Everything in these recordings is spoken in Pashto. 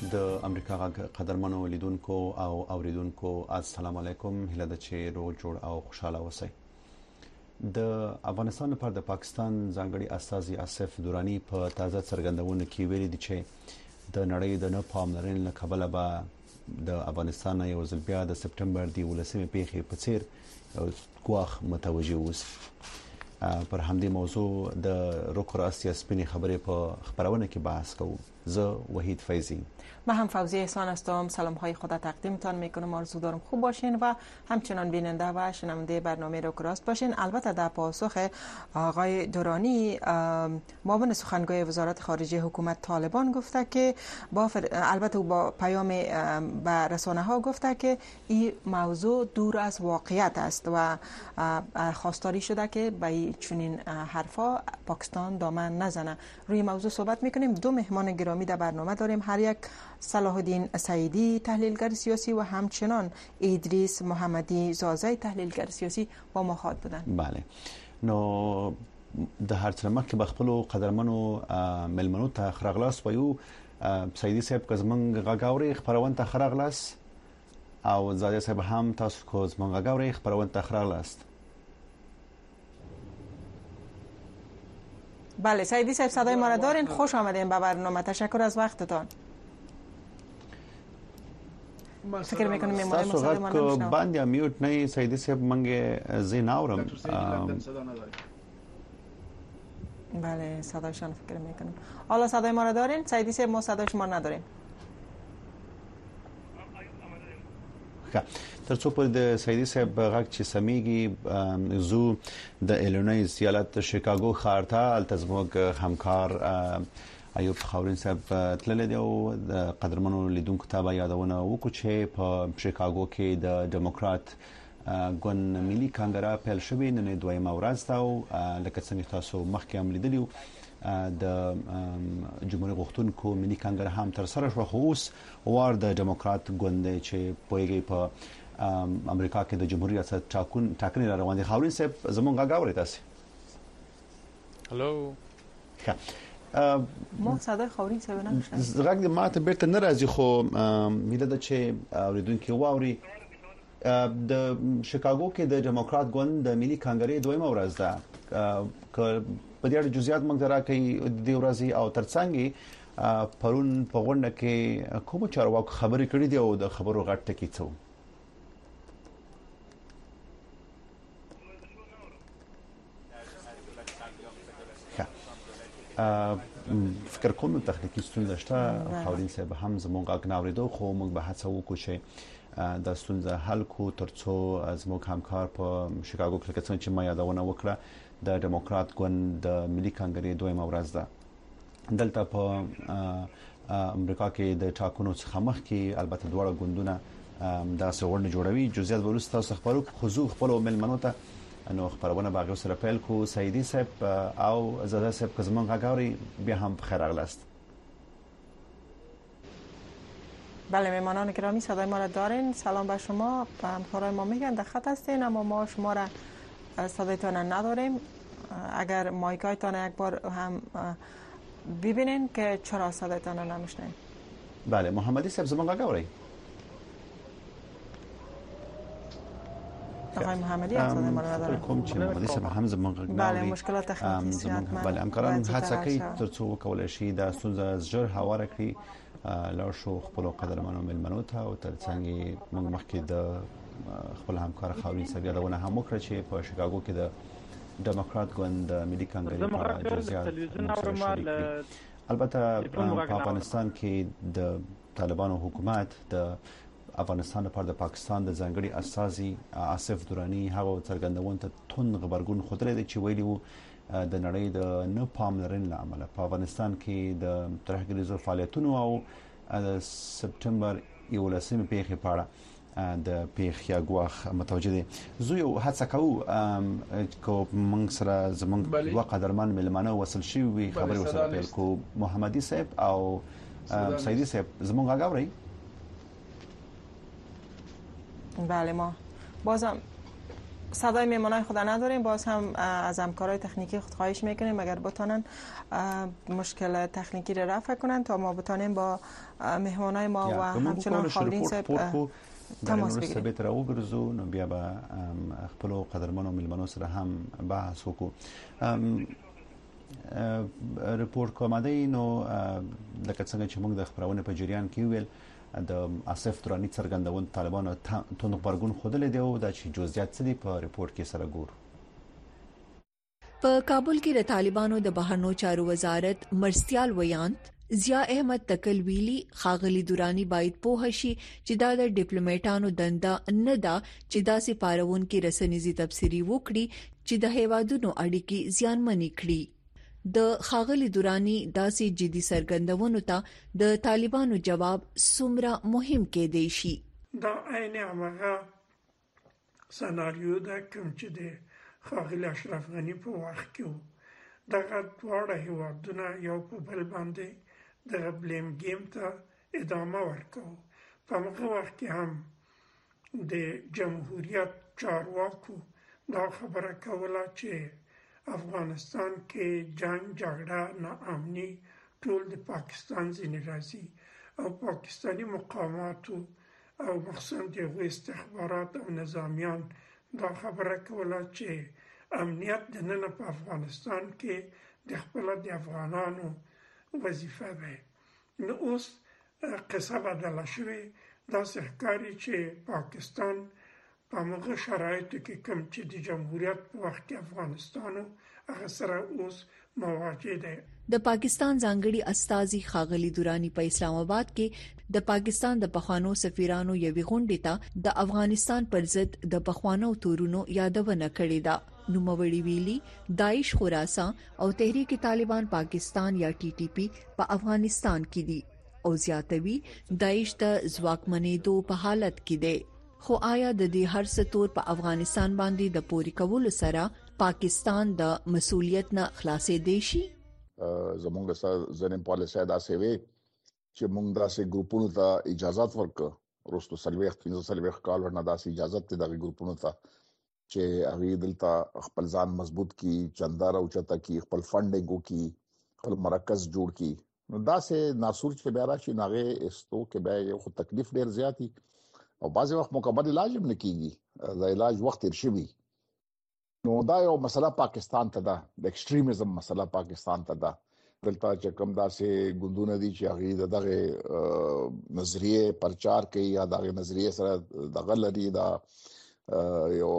د امریکا قدرمنو لیدونکو او اوریدونکو السلام علیکم، هیله ده چې روغ جوړ او خوشاله اوسئ. د افغانستان لپاره د پاکستان ځانګړي استازي آصف درانی په تازه څرګندونه کې ویلي دي چې د نړۍ د نه پاملرنې له کبله به د افغانستان یو ځل بیا د سپټمبر د 11مې پیښې په څیر ګواښ متوجه اوسي. پر همدې موضوع د روکر آسیا سپینې خبرې په خبرونه کې بحث کوو. زه وحید فیضی. من هم فوزی احسان هستم. سلام های خود تقدیمتان میکنم. آرزو دارم خوب باشین و همچنان بیننده و شنونده برنامه روکراست باشین. البته در پاسخ آقای درانی معاون سخنگوی وزارت خارجه حکومت طالبان گفته که البته با پیام به رسانه ها گفته که این موضوع دور از واقعیت است و خواستاری شده که به چنین حرفا پاکستان دامن نزنه. روی موضوع صحبت میکنیم. دو مهمان گرامی در برنامه داریم. هر یک صلاح الدین سعیدی تحلیلگر سیاسی و همچنان ادریس محمدی زازی تحلیلگر سیاسی با ما خواهد بودند. بله. نو د هر څه مخکې بخپلو قدرمنو ملمنو ته خراغلاس وایو. سعیدی صاحب کزمنګ غاګاوري خبرونه ته خراغلاس او زازی صاحب هم تاسو کو زمنګ غاګاوري خبرونه ته خراغلاس. بله سعیدی صاحب صدای ما را دارین. خوش آمدین به برنامه. تشکر از وقتتان. فکر میکنم میمونه مصاحبه ما نمیشنم. باندې میوت نه سعیدی صاحب منګه زین اورم. بله صدایشان فکر میکنم. حالا صدای ما را دارین؟ سعیدی صاحب ما صدای شما نداریم. ترڅو پر د سعیدی صاحب غږ چې سميږي زو د ایلینویز ایالت شیکاګو ښار ته التزموګ همکار ایوب خاورین صاحب تللی دی او د قدرمنو لیدونکو ته به یادونه وکړو چې په شیکاګو کې د ډیموکرات ګوند ملي کانګرا پیل شوی نن دویمه ورځ ده او لکه څنګه تاسو مخکې هم لیدلی د جمهوریت غوښتونکو ملي کانګرا هم تر سره شو. خو اوس وار د ډیموکرات ګوند چې پویږي په امریکا کې د جمهوریت ریاست ټاکنې را روان دي. خاورین صاحب زمونږ غاوري تاسو. هالو. ما صدای خاورین صاحب نه میشنم. غږ ماته بیرته ناراضي خو میده د چې اوریدونکو واوري د شیکاګو کې د ډیموکرات ګوند د ملي کانګرې دویمه ورځ ده. ک په دې اړه جزئیات موږ دراکې د ورځې او ترڅنګ پرون په غونډه کې کوم چارواکو خبرې کړې دي او د خبرو غټ ټکی څو. فکر کوم تخنیکی ستونزه شته. خاورین صاحب هم زموږ غږ نه اوریدو خو موږ به هڅه وکړو چې د ستونزه حل کو ترڅو زموږ همکار په شیکاګو کې څنګه چې ما یادونه وکړه د ډیموکرات ګوند د ملي کانګرې دویمه ورځ ده. دلته په امریکا کې د ټاکنو څخه مخکې البته دواړه ګوندونه دا څورنه جوړوي. جزئیات ورسته تاسو خبرو خو خپل ملمنو ته نو خبرونه باغ سره پیل کو. سعیدی صاحب او زاده صاحب که زمونږ غاوري بیا هم بخیر اغلاست. بله میمانان گرامی صدای ما را دارین. سلام به شما. همکارای ما میگن در خط هستین اما ما شما را صدایتان نداریم. اگر مایکایتان یک بار هم ببینین که چرا صدایتان نمیشنیم. بله محمدی صاحب زمونږ غاوري. آقای محمدی صدای ما را ندارن. کوم چې محمدی صاحب هم زمونږ غاوري. بله مشکلات تخنیکی زیات. بله همکاران هڅه کوي ترڅو وکولای شي د ستونزه از ژر هواره کړي. لار شو خپل قدرمنو ملمنو ته او ترڅنګ موږ مخکې د خپل همکار خاورین صاحب یادونه هم وکړه چې په شیکاګو کې د ډیموکرات ګوند ملي کانګرې په جزئیات البته په افغانستان کې د طالبانو حکومت د افغانستان لپاره د پاکستان د ځانګړي استازي آصف درانی هغه څرګندونه ته تون خبرګون خوده دي چې ویلي وو د نړۍ د نه پاملرنې لامل په افغانستان کې د ترهګریزو فعالیتونو او د سپټمبر 11مې پیښې په اړه د پیښې غواخ متوجه دي. زه یو هڅه کوم موږ سره زمونږ دوه قدرمن ملمانه وصل شي وي خبرې وسره پیل کو. محمدي صاحب او سعیدی صاحب زمونږ غاوري. بله ما بازم صدای میهمانای خود نداریم، باز هم از همکارای تکنیکی خود خواهش میکنیم اگر بتونن مشکل تکنیکی را رفع کنن تا ما بتونیم با میهمانای ما و همچنان خاورین صاحب تماس بگیریم. به تر وګرځو نو بیا به خپل قدرمنو میلمنو سره هم بحث وکړو. رپورت کومه نو لکه څنګه چې موږ د خبرونه په جریان کې ویل د اسف درانی څرګندون طالبانو توند غبرګون خوده لیدو د چې جزئیات څه دي په ریپورت کې سره ګورو. په کابل کې د طالبانو د بهرنیو چارو وزارت مرستیال ویانت ضیا احمد تکل ویلي خاغلی دورانی باید پوه شي چې دا د ډیپلوماټانو دنده نه ده چې داسې پارون کې رسنیزي تبصری وکړي چې د هیوادونو اړیکې زیانمنې کړي. د خاغلی دورانی داسې جدي سرګندونو ته د طالبانو جواب څومره مهم کې دی شي. دا عین هغه سناریو ده کوم چې د خاغلی اشرف غنی په وخت کې دغه دواړه هیوادونه یو په بل باندې د بلیم گیم ته ادامه ورکوي. په هغه وخت کې هم د جمهوریت چارواکو دا خبره کوله چې افغانستان کې جنگ جګړه ناامني ټول د پاکستان ځینې راځي او پاکستانی مقاماتو او مخصوصا د استخبارات او نظامیان دا خبره کوله چې امنیت د نن په افغانستان کې د خپل د افغانانو وظیفه ده. نو اوس قصه بدله شوې دا ښکاري چې پاکستان په هغه شرایطو کې کوم چې د جمهوریت په وخت کې افغانستانو هغه سره اوس مواجه ده. د پاکستان ځانګړي استازي خاغلی دورانی په اسلام آباد کې د پاکستان د پخوانو سفیرانو یوې غونډې ته د افغانستان پر ضد د پخوانو تورونو یادونه کړې ده. نوموړي ویلي داعش خراسان او تحریک طالبان پاکستان یا ټي ټي پی په افغانستان کې دي او زیاتوي داعش د ځواکمنېدو په حالت کې دی. خو آیا د دې هر څه تور په افغانستان باندې د پوري کولو سره پاکستان د مسؤلیت نه خلاصې دی شي؟ زمونږ سره ځنې پالیسي دا سوي چې موږ داسې ګروپونو ته اجازه ورکړو ورستو سلويخ کال ورنه داسې اجازه ته د ګروپونو ته چې هغه دلته خپل ځان مضبوط کی چندار او چتا کی خپل فندینګ کی خپل مرکز جوړ کی. نو داسې ناسور چې بیا راشي ناغه استو کې بیا یو تکلیف ډیر زیاتی او بعضی وخت مکمل علاج هم نکېږي دا علاج وخت تیر شي. نو دا یو مسله پاکستان ته ده د ایکستریمزم مسله پاکستان ته ده. دلته چې کوم داسې ګوندونه دي چې هغه دغه نظریه پرچار کوي یا دغه نظریه سره دغه لري دا یو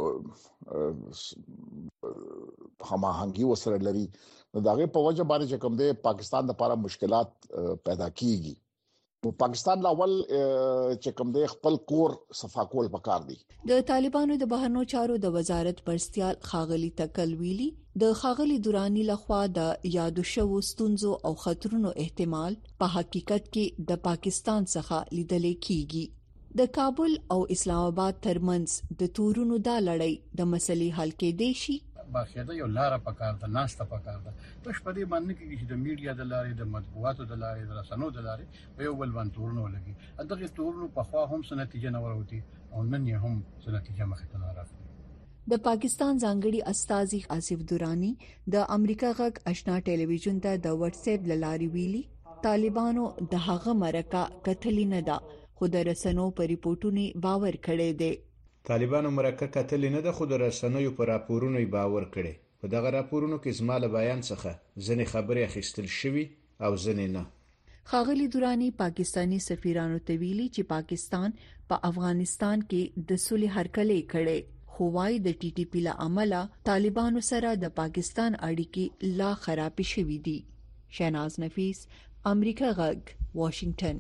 هماهنګي وسره لري. نو دغه په وجه باندې چې کوم د پاکستان لپاره مشکلات پیدا کیږي. پاکستان لاول چې کوم د خپل کور صفا کول پکار دي. د طالبانو د بهرنیو چارو د وزارت مرستیال خاغلی تکل ویلي د خاغلی دورانی لخوا د یادو شوو ستونزو او خطرونو احتمال په حقیقت کې د پاکستان څخه لیدل کیږي. د کابل او اسلام آباد ترمنځ د تورونو دا لړۍ د مسلې حل کې دی شي. باقاعده یو لار پکار ده ناشته پکار ده پښ په دې باندې کې چې د میډیا د لارې د مطبوعاتو د لارې د رسنیو د لارې یو بل باندې تورونه لګي دغه تورونه په خوا هم څه نتیجه نه وروتي او نن یې هم څه نتیجه مخې ته نه راځي. د پاکستان ځانګړي استازي آصف دورانی د امریکا غږ آشنا ټلویزیون ته د واتس اپ لاري ویلي طالبانو د هغه مرکه کتلی نه ده خو د رسنیو په ریپورتونو باور کړی دی. طالبانو مرکه کتل نه د خود رسنیو پر راپورونو باور کړي. په دغه راپورونو کې زماله بیان څخه ځنې خبرې اخیستل شوی او ځنې نه. خاغلی دورانی پاکستانی سفیرانو ته ویلي چې پاکستان په افغانستان کې د صلح هرکلی کړي خو وايي د ټي ټي پی له امله طالبانو سره د پاکستان اړیکې لا خراب شوې دي. شهناز نفیس، امریکا غږ، واشنگټن.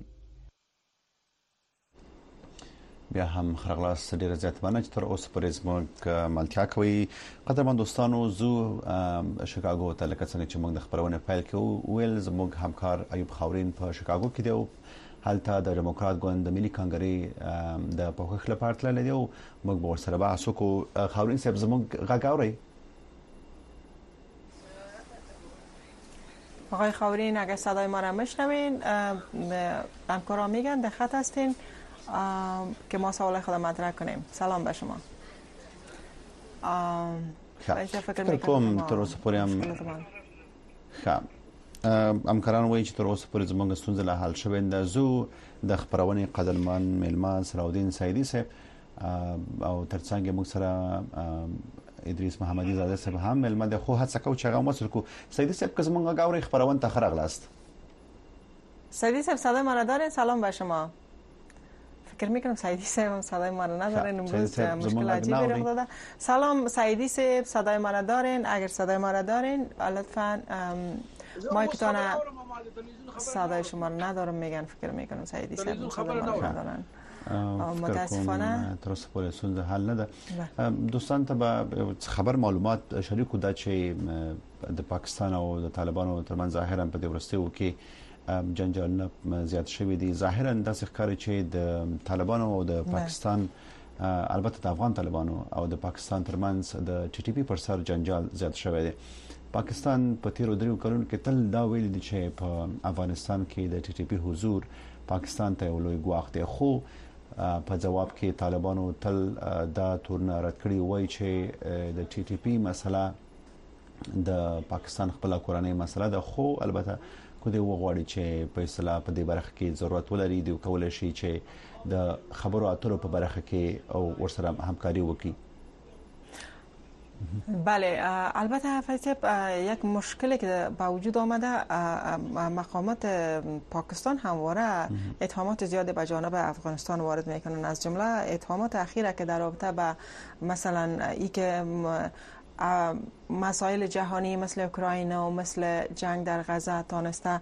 بیا هم خرغلاس ډیر زیات باندې چې تر اوسه پرې زموږ ملتیا کوي. قدرمن دوستانو زو شیکاګو ته لکه څنګه چې موږ د خبرونه فایل کې ویل زموږ همکار ایوب خاورین په شیکاګو کې دی. هلته د ډیموکرات ګوند د ملي کانګرې د پوښښ لپاره تللی دی او موږ به ورسره بحث وکړو. خاورین صاحب زموږ غږ اورئ؟ آقای خاورین اگر صدای ما را میشنوین همکارا میگن در خط هستین که ما سوال خود مطرح کنیم. سلام به شما. فکر کوم تر اوسه پورې هم همکاران وایي چې تر اوسه پورې زموږ ستونزې لا حل شوې نه زو د خبرونې قدرمن میلمان سراودین سعیدی صاحب او ترڅنګ موږ سره ادریس محمدی زاده صاحب هم میلمه د خو هڅه کو چې هغه مسل کو سعیدی صاحب که زموږ غاوري خبرون ته خرغلاست. سعیدی صاحب صدای ما را دارین؟ سلام به شما. فکر میکنم سعیدی صاحب صدای ما را ندارین، امروز مشکل عجیبی رخ داده. سلام سعیدی صاحب، صدای ما را دارین؟ اگر صدای ما را دارین لطفاً مایکتون صدای شما رو ندارم میگن، فکر میکنم سعیدی صاحب صدای ما رو ندارن. متاسفانه تر اوسه پورې ستونزه حل نه ده. دوستان ته به خبر معلومات شریکو دا چې د پاکستان او د طالبانو ترمنځ ظاهرا په دې ورستیو کې جنجال زیات شوی دی. ظاهرا د ښکاري چې د طالبانو او د پاکستان البته د افغان طالبانو او د پاکستان ترمنځ د ټي ټي پی پر سر جنجال زیات شوی دی. پاکستان په تیرو دریو کلونو کې تل دا ویل دي چې په افغانستان کې د ټي ټي پی حضور پاکستان ته یو لوی ګواښ دی، خو په جواب کې طالبانو تل دا تورنه رد کړی وای چې د ټي ټي پی مسله د پاکستان خپل کورنۍ مسله ده، خو البته کو دی وغواړي چې په اصطلاح په دې برخه کې ضرورت ولري دی کولای شي چې د خبرو اترو په برخه کې او ورسره همکاري وکړي. بله البته فیصل یک مشکلی که با وجود آمده، مقامات پاکستان همواره اتهامات زیادی به جانب افغانستان وارد میکنن، از جمله اتهامات اخیره که در رابطه با مثلا ای که مسائل جهانی مثل اوکراین و مثل جنگ در غزه تانسته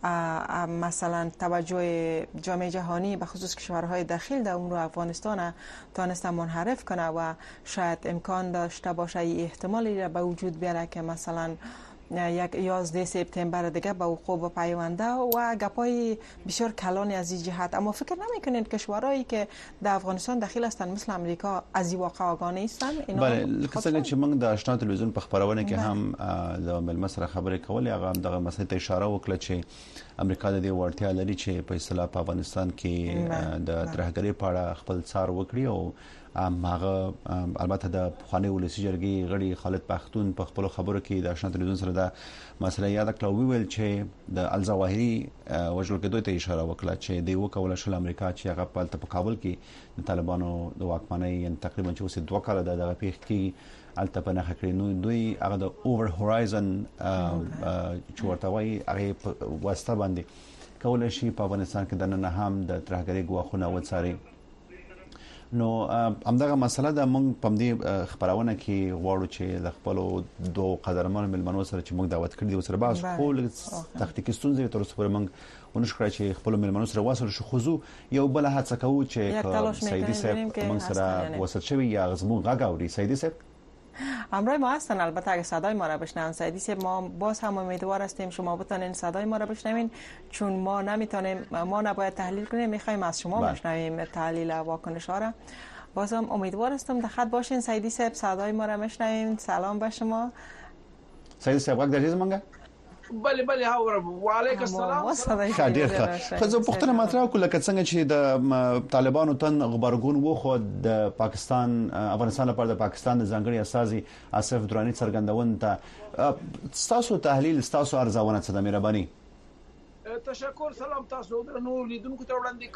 مثلا توجه جامعه جهانی به خصوص کشورهای داخل در اون رو افغانستان تانسته منحرف کنه و شاید امکان داشته باشه احتمالی را به وجود بیاره که مثلا یک 11 سپتامبر دیگه به وقوع پیونده و گپای بسیار کلانی از این جهت. اما فکر نمیکنید کشورهایی که در افغانستان داخل هستند مثل امریکا از این واقع آگاه نیستن؟ بله لکه څنګه چې موږ د آشنا تلویزیون په خبرونه کې هم د ملمه سره خبرې کولې، هغه هم دغه مسله ته اشاره وکړه چې امریکا د دې وړتیا لري چې په اصطلاح په افغانستان کې د ترهګرۍ په اړه خپل څار وکړي او هغه البته د خواني ولسی جرګې غړي خالد پختون په خپل خبرو کې د آشنا تلویزیون سره د مسله یاد کړو ویل چې د الزواهری وجل کېدو ته اشاره وکړه چې دی وکول شل امریکا چې هغه په کابل کې د طالبانو د واکمنۍ ان تقریبا چې اوس 2 کال د پیښ کې الته په نه خکړې نو دوی هغه د اوور هورایزن چې ورته وایي هغه واسطه باندې کول شي په افغانستان کې د نه هم د ترهګرۍ ګواښونه وڅاري. نو همدغه مسله د موږ په دې خبرونه کې غواړو چې د خپل دوه قدرمن ملمنو سره چې موږ دعوت کړی و سره باز خپل تخنیکی ستونزې تر اوسه پورې موږ ونشکړای چې خپل ملمنو سره واسل شو خو یو بل هڅه کوو چې سعیدی صاحب موږ سره واسل شوی یا غزمو غاوري. سعیدی صاحب همراه ما هستن، البته اگه صدای ما را بشنون سعیدی صاحب ما باز هم امیدوار هستیم شما بتونین صدای ما را بشنوین، چون ما نمیتونیم، ما نباید تحلیل کنیم، میخوایم از شما بشنویم تحلیل واکنش ها را. بازم امیدوار هستم در خط باشین. سعیدی صاحب صدای ما را میشنویم. سلام به شما سعیدی صاحب، وقت درجه منګه بله و علیکم السلام. خاطر خو زه پوښتنه مطرح کوم لکه څنګه چې د طالبانو تن غبرګون و خو د پاکستان افغانستان لپاره د پاکستان د ځانګړي اساسي اسف درانی څرګندون ته تاسو تحلیل تاسو ارزونه څه د مهرباني. تشکر. سلام تاسو درنو لیدونکو ته وړاندې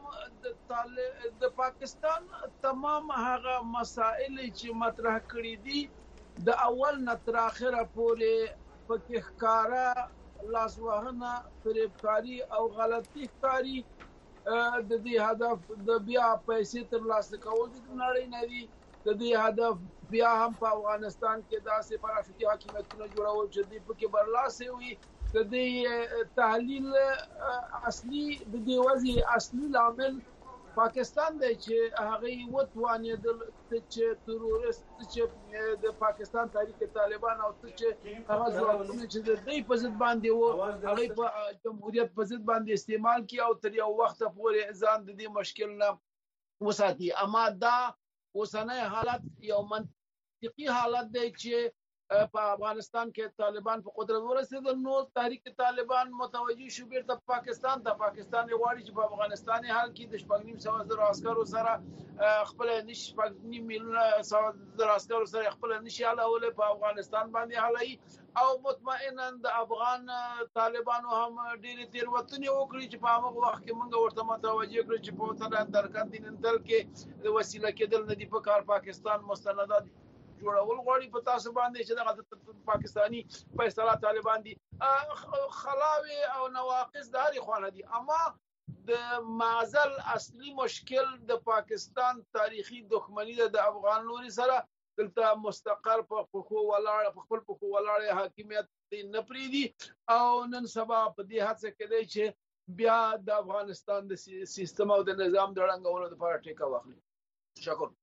کوم. د پاکستان تمام هغه مسائل چې مطرح کړي دي د اول نه تر اخره پورې پکې ښکارا لاسوهنه، فریبکاری او غلطي ښکاري. د دې هدف د بیا پیسې ترلاسه کول د نړۍ نه دي. د دې هدف بیا هم په افغانستان کې داسې پرافیکي حکومتونه جوړول چې دوی پکې برلاسه وي. د دې تحلیل اصلي د دې وضع اصلي عامل پاکستان دی چې هغه وتوانېدل چې تروریست چې د پاکستان تحریک طالبان او چې هغه ځواکونه چې د دې په ضد باندې وو هغه په جمهوریت په ضد باندې استعمال کی او تر یو وخت پورې ځان د دې مشکل نه وساتي. اما دا اوسنۍ حالت یو منطقي حالت دی چې په افغانستان کې طالبان په قدرت ورسېدل نو تحریک طالبان متوجه شو بیرته پاکستان ته. پاکستان غواړي چې په افغانستان حال کې د 9.5 عسکرو سره خپل نش 9.5 میلیونه عسکرو سره خپل نشي حالول په افغانستان باندې حالي او مطمئنا د افغان طالبانو هم ډېر تیروتنې وکړي چې په هغه وخت کې موږ ورته متوجه کړو چې په وطن درکنټیننټل کې د وسیله کېدل نه دی په کار. پاکستان مستندات جوړول غواړي په تاسو باندې چې د پاکستانی فیصله طالبان دي خلاوي او نواقص د هر خوانه دي. اما د معزل اصلي مشکل د پاکستان تاریخي دښمنی د افغان لوري سره دلته مستقر په خو ولاړ په خپل په ولاړ حاکمیت نه پریدي او نن سبا په دې هڅه کوي چې بیا د افغانستان د سیستم او د نظام د رنګولو لپاره ټیکا واخلي. شکر.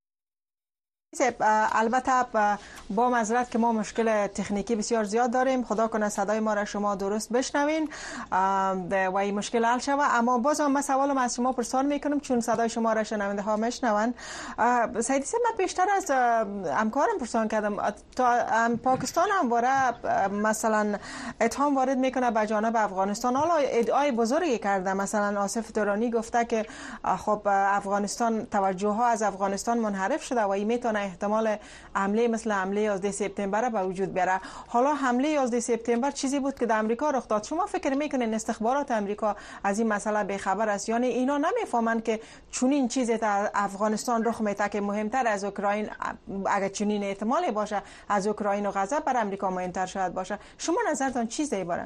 البته با معذرت که ما مشکل تکنیکی بسیار زیاد داریم، خدا کنه صدای ما را شما درست بشنوین و این مشکل حل شود. اما باز هم من سوالم از شما پرسان میکنم چون صدای شما را شنونده ها میشنون. سیدی صاحب من بیشتر از همکارم پرسان کردم تا پاکستان همواره مثلا اتهام وارد میکنه به جانب افغانستان. حالا ادعای بزرگی کرده، مثلا آصف درانی گفته که خب افغانستان توجه ها از افغانستان منحرف شده و این میتونه احتمال حمله مثل حمله 11 سپتامبر به وجود بیاره. حالا حمله 11 سپتامبر چیزی بود که در امریکا رخ داد. شما فکر میکنین استخبارات امریکا از این مسئله بی‌خبر است؟ یعنی اینا نمیفهمن که چنین چیزی در افغانستان رخ میده که مهمتر از اوکراین، اگر چنین احتمالی باشه از اوکراین و غزه بر امریکا مهمتر شاید باشه. شما نظرتون چیزی باره؟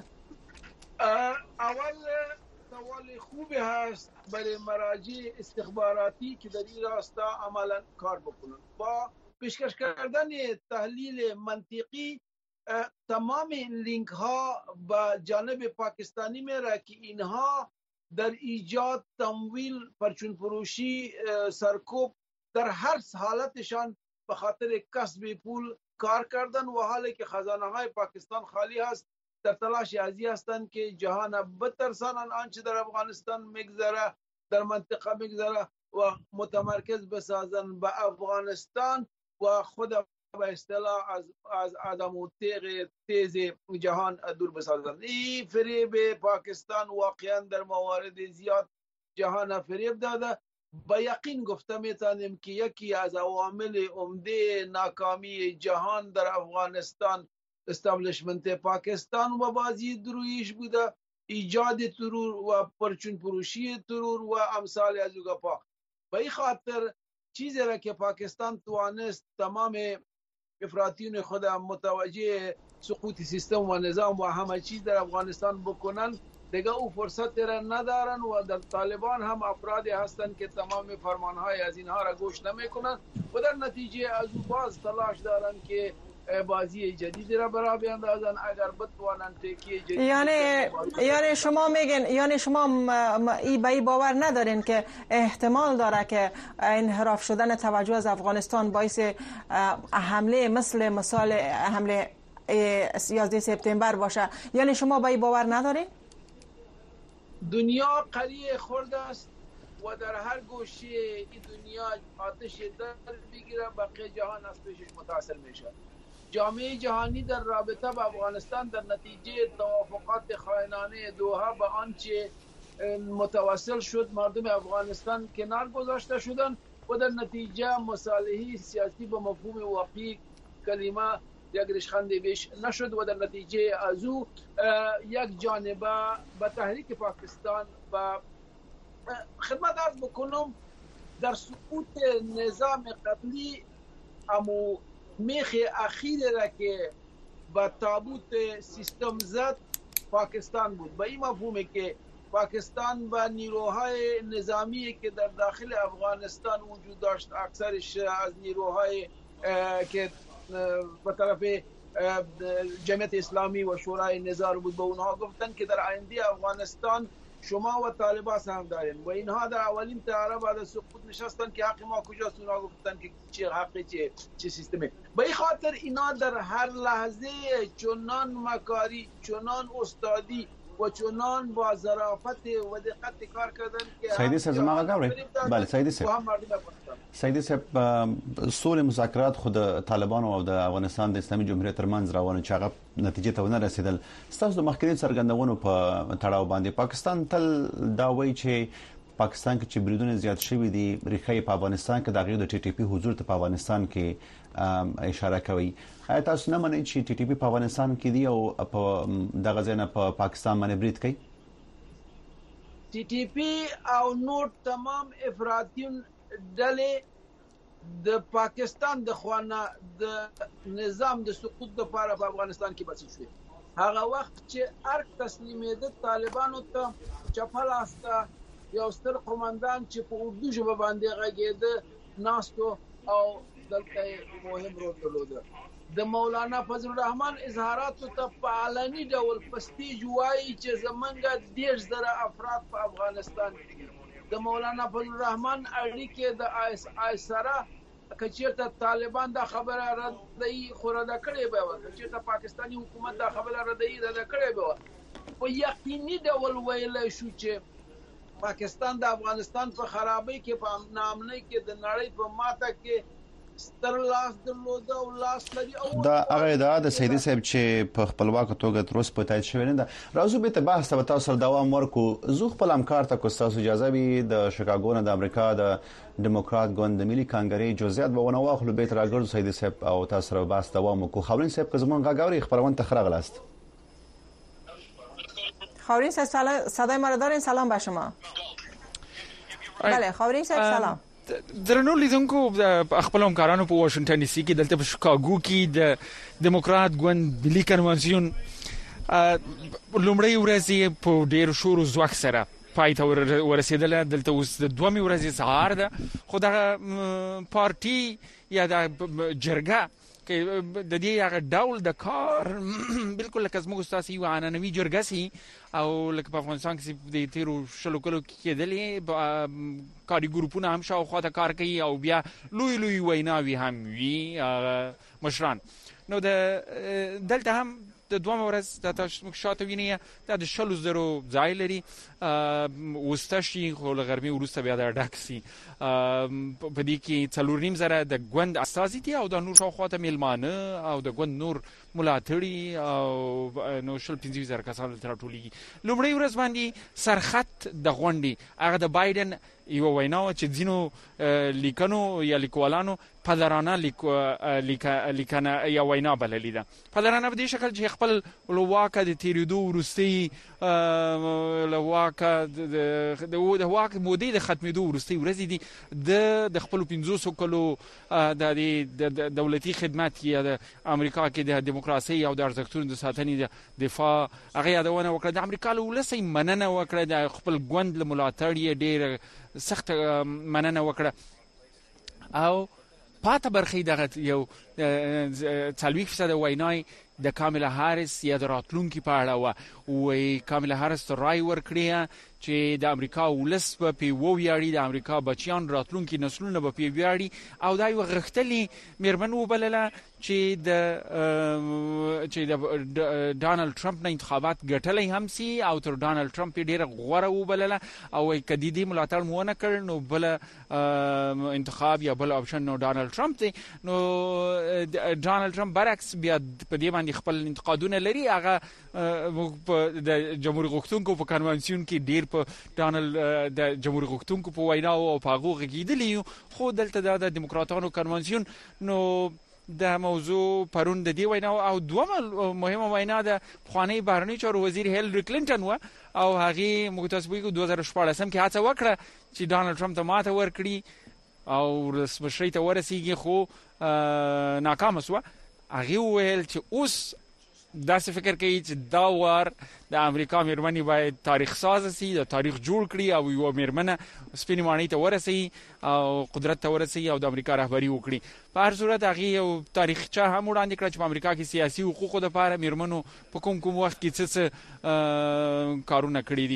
اول سوال خوبی هست برای مراجع استخباراتی که در این راستا عملا کار بکنن. با پیشکش کردن تحلیل منطقی تمام این لینک ها با جانب پاکستانی میره که اینها در ایجاد تمویل پرچون فروشی سرکوب در هر حالتشان به خاطر کسب پول کار کردن و حالی که خزانه های پاکستان خالی هست در تلاش ازی هستند که جهان بترسانن آنچه در افغانستان میگذره در منطقه میگذره و متمرکز بسازن به افغانستان و خود به اصطلاح از عدم و تیغ تیز جهان دور بسازن. این فریب پاکستان واقعا در موارد زیاد جهان فریب داده. با یقین گفته میتونیم که یکی از عوامل عمده ناکامی جهان در افغانستان استابلیشمنت پاکستان و بازی درویش بوده، ایجاد ترور و پرچون پروشی ترور و امثال از اوگپا. به این خاطر چیزی را که پاکستان توانست تمام افراطیون خود متوجه سقوط سیستم و نظام و همه چیز در افغانستان بکنن، دیگه او فرصت را ندارن و در طالبان هم افرادی هستند که تمام فرمانهای از اینها را گوش نمیکنن و در نتیجه از او باز تلاش دارن که بازی جدیدی را برای بیاندازن اگر بتوانن تکی جدید. یعنی شما میگن، یعنی شما به این باور ندارین که احتمال داره که انحراف شدن توجه از افغانستان باعث حمله مثال حمله 11 سپتامبر باشه؟ یعنی شما به این باور ندارین؟ دنیا قریه خورده است و در هر گوشه این دنیا آتش در بگیره، بقیه جهان از پیشش متاثر میشه. جامعه جهانی در رابطه با افغانستان در نتیجه توافقات خائنانه دوحه به آنچه متوسل شد مردم افغانستان کنار گذاشته شدند و در نتیجه مصالحه سیاسی به مفهوم واقعی کلمه یک ریشخند بیش نشد و در نتیجه از او یک جانبه به تحریک پاکستان و خدمت عرض بکنم در سقوط نظام قبلی امو میخ اخیر را که با تابوت سیستم زد پاکستان بود. به این مفهومه که پاکستان و نیروهای نظامی که در داخل افغانستان وجود داشت، اکثرش از نیروهای که به طرف جمعیت اسلامی و شورای نظار بود، به اونها گفتن که در آینده افغانستان شما و طالبان هم دارین و اینها در اولین طیاره بعد از سقوط نشستن که حق ما کجاست، اونها گفتن که چه حقی چه سیستمی. به این خاطر اینا در هر لحظه چنان مکاری، چنان استادی و چنان با ظرافت و دقت کار کردن که سیدی صاحب زما غاوري بله سیدی صاحب سولې مذاکرات خود طالبان او د افغانستان د اسلامي جمهوریت ترمنځ روانه چې هغه نتیجې ته ونه رسیدل ستاسو د مخکې څرګندونو په تړاو باندې پاکستان تل دا وایي چې پاکستان کې چې بریدونه زیات شوي دي ریښې په افغانستان کې د غیر د ټي ټي پی حضور ته په افغانستان کې اشاره کوي آیا تاسو نه منئ چې ټي ټي پی په افغانستان کې دی او په دغه ځای نه په پاکستان باندې برید کوي ټي ټي پی او نور تمام افراطیون ډلې د پاکستان د خوانه د نظام د سقوط لپاره په افغانستان کې بچ شوی هغه وخت چې ارګ تسلیمېده طالبانو ته چپلاسته یو ستر قومندان چې په اردو ژبه باندې غږېده ناستو او دلته مهم رول درلوده د مولانا فضل الرحمن اظهاراتو ته په علني ډول پستیج وایي چې زمونږ 10,000 افراد په افغانستان کې د مولانا فضل الرحمن اړیکې د ISI سره کچېرته طالبان دا خبره ردی خورده کړې به و کچېرته پاکستاني حکومت دا خبره ردی رد کړې به و په یقیني ډول ویل شو چې پاکستان د افغانستان په خرابۍ کې په نامنۍ کې د نړۍ په ماته کې ستر لاس درلود او لاس لري او دا هغه ادعا د سیدی صاحب چې په خپلواک توګه تر اوسه په تایید شوی نه ده راځو به ته بحث ته تاسو سره دوام ورکو زه خپل همکار ته کو تاسو اجازه وي د شیکاګو نه د امریکا د ډیموکرات ګوند ملي کانګرې جزئیات به ونه واخلو به تر راګرځو سیدی صاحب او تاسو سره بحث دوام وکړو خاورین صاحب که زمونږ غاوري خبرونه تخرغلاست خاورین صاحب صدای ما را دارین سلام به شما بله خاورین صاحب سلام درنو لیدونکو خپل همکارانو په واشنگټن ډي سي کې دلته په شیکاګو کې د ډیموکرات ګوند ملي کنوانسیون لومړی ورځ په ډیر شور او ځواک سره پای ته ورسېدله دلته اوس د دومې ورځې سهار ده خو دغه پارټي یا د جرګه کې د دې هغه ډول د کار بالکل لکه زموږ ستاسو یو عنعنوي جرګه سي او لکه په افغانستان کې د تیرو شلو کلو کېدلې کاري ګروپونه هم شاوخوا ته کار کوي او بیا لوی ویناوي هم وي مشران نو دلته هم د دوه ورځ د تاسو شاته ویني د 100,000 ځای لري وستشي خو لغرمي ورسته بیا د ډاکسي په دې کې 4.5 د ګوند اساسي دي او د نور شاوخواته میلمانه او د ګوند نور ملاتړي او نو 15,000 کسان تر ټولي لومړی ورځ باندې سرخط د غونډي هغه د بایدن یو وینا چې ځینو لیکنو یا لیکوالانو پدرانه لیکنه یا وینا بللې ده پدرانه په دې شکل چې خپل لواکه د تیریدو ورستي لواکه د واک مودې د ختمېدو ورستي ورځې دي د خپل 500 کلو د دولتي خدمات یا د امریکا کې د دیموکراسي او د ارزښتونو د ساتنې د دفاع هغه یادونه وکړه د امریکا له ولسي مننه وکړه د خپل ګوند له ملاتړ ډېر سخت مننه وکړه او پاته برخې دغه یو 40% وینای د کاملا هاریس یا د راتلونکي په اړه او کاملا هاریس رائے ورکړه چې د امریکا ولس په ویاړي د امریکا بچیان راتلونکي نسلونه په ویاړي او دا یو غختلي مېرمن وبلله چې د ډانلډ ټرمپ نه انتخابات ګټلې هم سي او تر ډانلډ ټرمپ ډیره غوړه وبلله او کدي دې ملاتړ مو نه کړ نو بل انتخاب یا بل اپشن نو ډانلډ ټرمپ دی نو ډانلډ ټرمپ برعکس بیا په دې باندې خپل انتقادونه لري هغه د جمهوریت غوښتونکو په کنوانسیون کې ډیر په ډانلډ د جمهوریت غوښتونکو په وینا او په هغه غږیدلی خو دلته د دیموکراتانو کنوانسیون نو د موضوع پرون د دی وینا او دوه مهمه وینا د خوانی بهرنی چارو وزیر هیلری کلینټن و او هغه متاسبوي کو 2014 کې هڅه وکړه چې ډانلډ ټرمپ ته ماته ورکړي او رسمشري ته ورسیږي خو ناکام شو هغه ویل چې اوس داسې فکر کوي چې دا وار د امریکا مېرمنې باید تاریخ ساز سي د تاریخ جوړ کړي او یو مېرمنه سپینې ماڼۍ ته ورسي او قدرت ته ورسي او د امریکا رهبری وکړي په هر صورت هغه یو تاریخچه هم وړاندې کړ چې په امریکا کې سیاسي حقوقو لپاره مېرمنو په کوم وخت کې څه کارونه کړی دي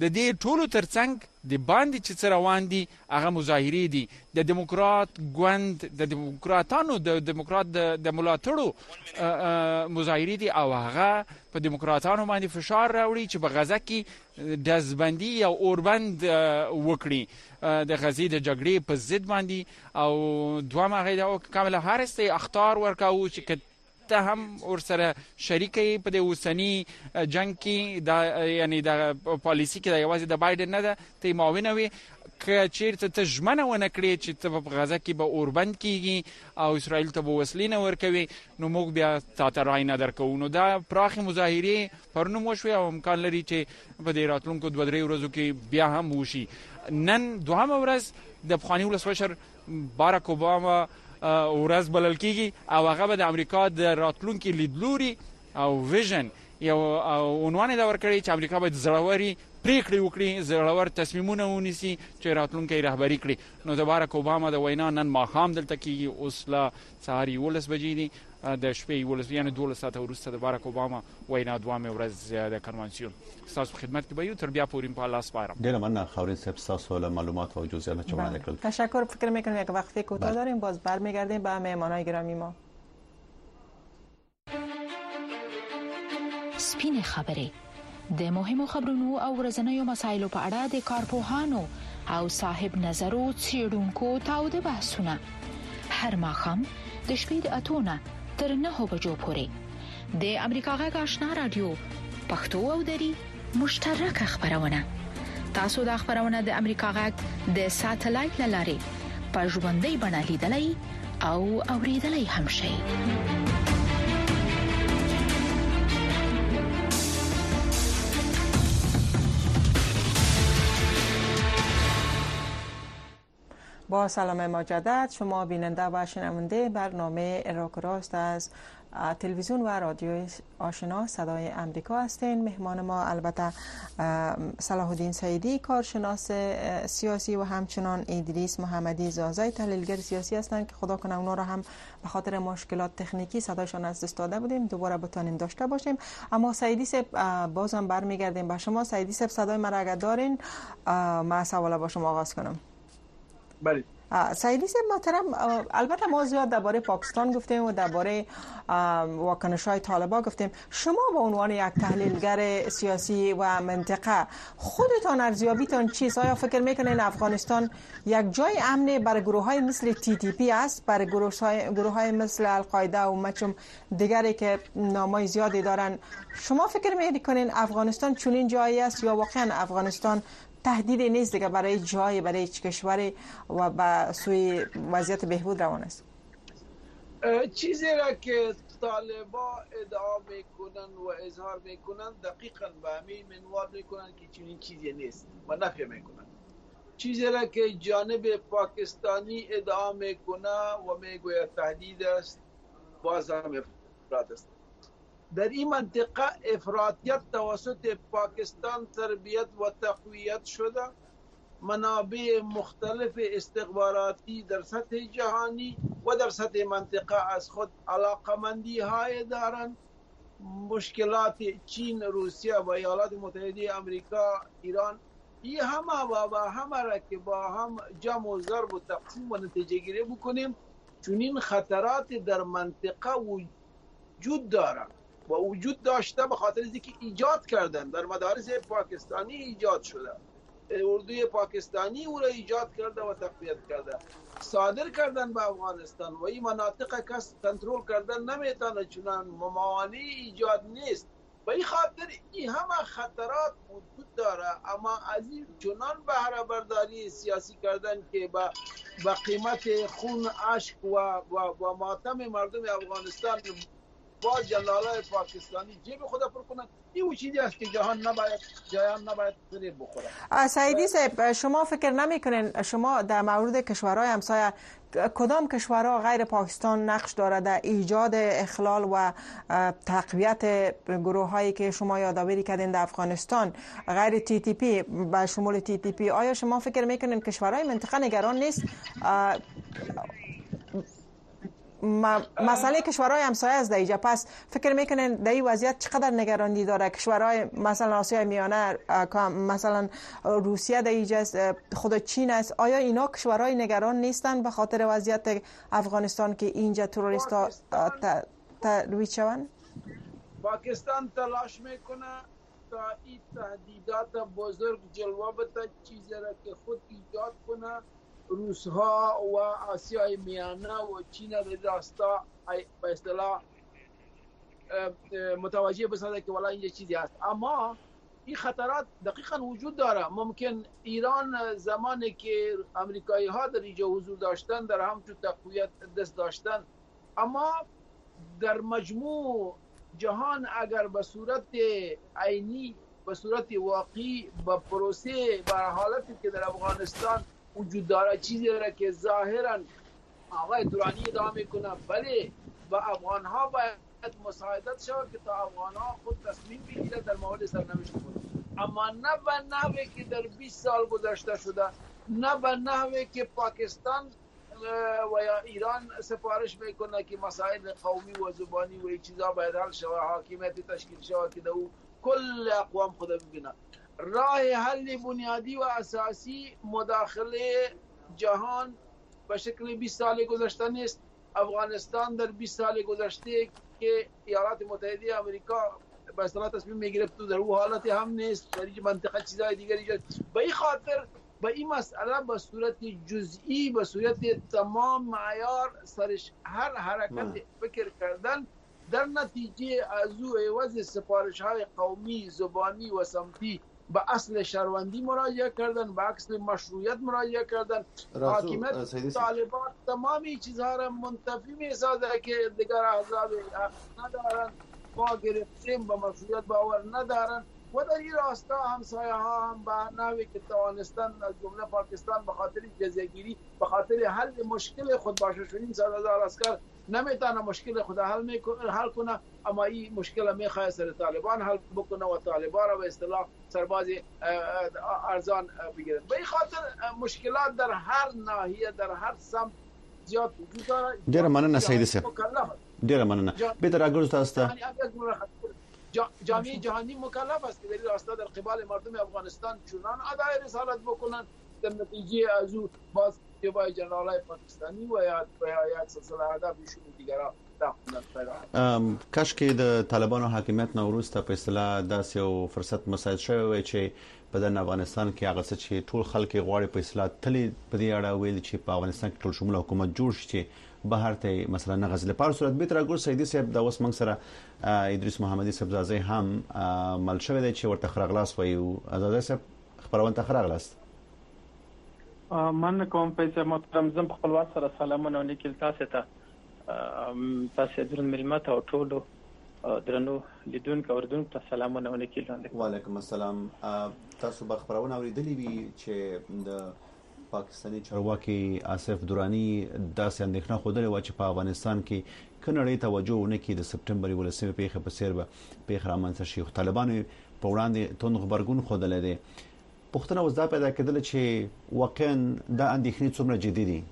د دې ټولو ترڅنګ د باندې چې روان دي هغه مظاهرې دي د دیموکرات ګوند د دیموکراتانو د دیموکرات د ملاتړو مظاهرې دي او هغه په دیموکراتانو باندې فشار راوړي چې په غزه کې دزبندي او اوربند وکړي د غزې د جګړې په ضد باندې او دوامه هغه کاملا هارس ته اخطار ورکاو چې ته هم ورسره شریکي په د اوسنی جنگ کې دا یعنی د پالیسی کې د یوازې د بایدن نه ده ته معاون وي که چیرته ته ژمنه ونه کړې چې ته په غزه کې به اوربند کیږي او اسرائیل ته به وسلې نه ورکوي نو موږ بیا تاته رای نه درکوو. نو دا پراخې مظاهرې پرون وشوې او امکان لري چې په دې راتلونکو 2-3 ورځو کې بیا هم وشي. نن دوهمه ورځ د پخواني ولسمشر باراک اوباما ورځ بلل کیږي او هغه به د امریکا د راتلونکي لیدلوري او ویژن یو عنوان دا ورکړي چې امریکا باید زړوري پریکړې وکړي زړور تصمیمونه ونیسي چې راتلونکي رهبری کړي. نو د باراک اوباما د وینا نن ماښام دلته کیږي اوس لا سهار 11 بجې دي د شپې 11 یعنی 12 ساعته وروسته د باراک اوباما وینا دوامه ورځ د کنوانسیون تاسو خدمت کې به یو تر بیا پورې په الله سپارم. ډیر مننه خاورین صاحب تاسو له معلومات او جزئیات چه وړاندې کړل. تشکر. فکر می‌کنم یک وقت کوتاه داریم باز برمیگردیم به مهمانای گرامی ما. سپین خبرې د مهمو خبرونو او ورځنیو مسایلو په اړه د کارپوهانو او صاحب نظرو څېړونکو تاوده بحثونه هر ماښام د شپې د 8 تر 9 بجو پورې د امریکا غږ آشنا رادیو پښتو او دری مشترکه خبرونه. تاسو د خبرونه د امریکا غږ د ساتلایت لارې په ژوندۍ بڼه لیدلای او اوریدلای هم شئ. با سلام مجدد شما بیننده و شنونده برنامه راک راست از تلویزیون و رادیو آشنا صدای امریکا هستین. مهمان ما البته صلاح الدین سعیدی کارشناس سیاسی و همچنان ادریس محمدی زازای تحلیلگر سیاسی هستند که خدا کنه اونا را هم به خاطر مشکلات تکنیکی صدایشان از دست داده بودیم دوباره بتونیم داشته باشیم. اما سعیدی صاحب بازم برمیگردیم به شما. سعیدی صاحب صدای مرا اگر دارین ما سوال با شما آغاز کنم. بله سعیدی صاحب محترم، البته ما زیاد درباره پاکستان گفتیم و درباره واکنش‌های طالبان گفتیم. شما به عنوان یک تحلیلگر سیاسی و منطقه خودتان ارزیابیتان چیست؟ آیا فکر میکنین افغانستان یک جای امن برای گروه‌های مثل TTP است، برای گروه‌های مثل القاعده و مچم دیگری که نامای زیادی دارن؟ شما فکر میکنین افغانستان چنین جایی است یا واقعا افغانستان تهدیدی نیست دیگه برای جای برای هیچ کشوری و به سوی وضعیت بهبود روان است؟ چیزی را که طالبا ادعا میکنن و اظهار میکنن دقیقاً به همین منوال میکنن که چنین چیزی نیست و نفی میکنن. چیزی را که جانب پاکستانی ادعا میکنه و میگوید تهدید است باز هم افراط است. در این منطقه افراطیت توسط پاکستان تربیت و تقویت شده. منابع مختلف استخباراتی در سطح جهانی و در سطح منطقه از خود علاقمندی های دارند. مشکلات چین، روسیه و ایالات متحده آمریکا، ایران، این همه را که با هم جمع و ضرب و تقسیم و نتیجه گیری بکنیم چنین خطرات در منطقه وجود دارند و وجود داشته به خاطر اینکه ایجاد کردن در مدارس پاکستانی ایجاد شده. اردوی پاکستانی او را ایجاد کرده و تقویت کرده، صادر کردن به افغانستان و این مناطق کس کنترل کردن نمیتونه چنان ممانعی ایجاد نیست. و این خاطر این همه خطرات وجود داره. اما از این چنان بهره برداری سیاسی کردن که با قیمت خون، اشک و ماتم مردم افغانستان با جلالای پاکستانی جیب خود پر کنند، این چیزی است که جهان نباید فریب بخوره. سعیدی صاحب، شما فکر نمی‌کنین شما در مورد کشورهای همسایه کدام کشورها غیر پاکستان نقش داره در ایجاد اخلال و تقویت گروه‌هایی که شما یادآوری کردین در افغانستان غیر TTP به شمول TTP؟ آیا شما فکر می‌کنین کشورهای منطقه نگران نیست مسئله کشورهای همسایه است اینجا. پس فکر میکنین در این وضعیت چقدر نگرانی داره کشورهای مثلا آسیای میانه، مثلا روسیه در اینجا، خود چین است، آیا اینا کشورهای نگران نیستن به خاطر وضعیت افغانستان که اینجا تروریستا ترویج شوند؟ پاکستان تلاش میکنه تا این تهدیدات بزرگ جلوه بده، چیزی را که خود ایجاد کنه روس‌ها و آسیای میانه و چین در راستا به اصطلاح متوجه بسازه که والا اینجا چیزی هست. اما این خطرات دقیقا وجود داره. ممکن ایران زمانی که امریکایی ها در اینجا حضور داشتن در همچون تقویت دست داشتن، اما در مجموع جهان اگر به صورت عینی، به صورت واقعی، به پروسه، به حالتی که در افغانستان وجود داره، چیزی را که ظاهرا آقای درانی ادعا میکنه بله با افغان ها باید مساعدت شود که تا افغان ها خود تصمیم بگیره در مورد سرنوشت خود، اما نه به نحوی که در 20 سال گذشته شده، نه به نحوی که پاکستان و یا ایران سفارش میکنه که مسائل قومی و زبانی و این چیزا باید حل شود، حاکمیت تشکیل شود که در او کل اقوام خود ببینه. راه حل بنیادی و اساسی مداخله جهان به شکل 20 سال گذشته نیست. افغانستان در 20 سال گذشته که ایالات متحده آمریکا به اصطلاح تصمیم میگرفت در اون حالت هم نیست، در این منطقه چیزای دیگری جد. به این خاطر به این مسئله به صورت جزئی، به صورت تمام معیار سرش هر حرکت فکر کردن، در نتیجه از او عوض سفارش های قومی، زبانی و سمتی به اصل شهروندی مراجعه کردن، به اصل مشروعیت مراجعه کردن. حاکمیت طالبان تمامی چیزها را منتفی می‌سازه که دیگر احزاب ندارن، ما گرفتیم به مشروعیت باور ندارن و در این راستا همسایه ها هم به نحوی که توانستن از جمله پاکستان به خاطر جزیه‌گیری، به خاطر حل مشکل خود باشه، 100,000 عسکر نمیتونه مشکل خود حل کنه، اما این مشکل میخواد سر طالبان حل بکنه و طالبان را به اصطلاح سرباز ارزان بگیرن. به این خاطر مشکلات در هر ناحیه، در هر سمت زیاد وجود داره. ډیره مننه سید صاحب، ډیره مننه. به تر اگر تاسو ته جامعه جهانی مکلف است که در راستا در قبال مردم افغانستان چنان ادای رسالت بکنن در نتیجه از او باز جوای جنرالای پاکستانی و یا سلسله اهدافشون دیگرا کاش کې د طالبانو حاکمیت نه وروسته په اصطلاح داسې یو فرصت مساعد شوی وي چې په د افغانستان کې هغه څه چې ټول خلک غواړي په اصطلاح تلې په دې اړه ویل چې په افغانستان کې ټول شموله حکومت جوړ شي بهر ته مثلا نه غزل په صورت به تر ګور سیدی صاحب د اوس منګ سره ادریس محمدي صاحب زازي هم مل شوی دی چې ورته خرغلاس وي او ازاده صاحب خبرونه ته خرغلاس من کوم په محترم زم خپل واسه سره سلامونه لیکل تاسو ته تاسو درن ملمت او ټولو درنو لیدونکو اوردونکو ته سلامونه ولیکل. وعلیکم السلام. تاسو به خبرونه اوریدلې وي چې د پاکستانی چارواکي آصف درانی داسې اندېښنه خوده و چې په افغانستان کې کنړې توجه ونه کړي د سپټمبر 11 پیښه په سیر به پیښه رامنځته شي. طالبانو په وړاندې توند خبرګون خوده دي. پښتنه وزدا پیدا کېدل چې واقعا د اندېښنې څومره جدي دي.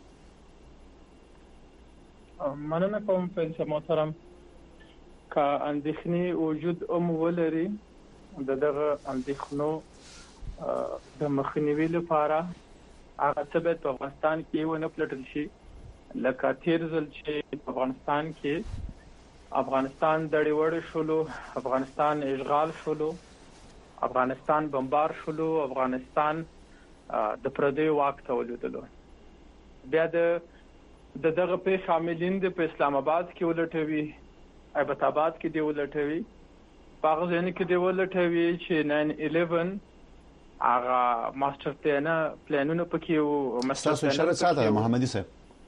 مننه کوم په محترم کا اندېښنې وجود ولري دغه اندېښنو د مخنیوي لپاره هغه څه به په افغانستان کې ونه پلټل شي. لکه تیر ځل چې په افغانستان کې افغانستان دړې وړې شولو، افغانستان اشغال شولو، افغانستان بمبار شولو، افغانستان د پردی واک ته ولیدلو. بیا د دغه په شاملین د په اسلام آباد کې ولټوي، ایبټ آباد کې دی ولټوي، باغ ځین کې دی ولټوي چې 9/11 هغه ماستر پلانونه پکې او ماستر اشاره ساده محمدي صاحب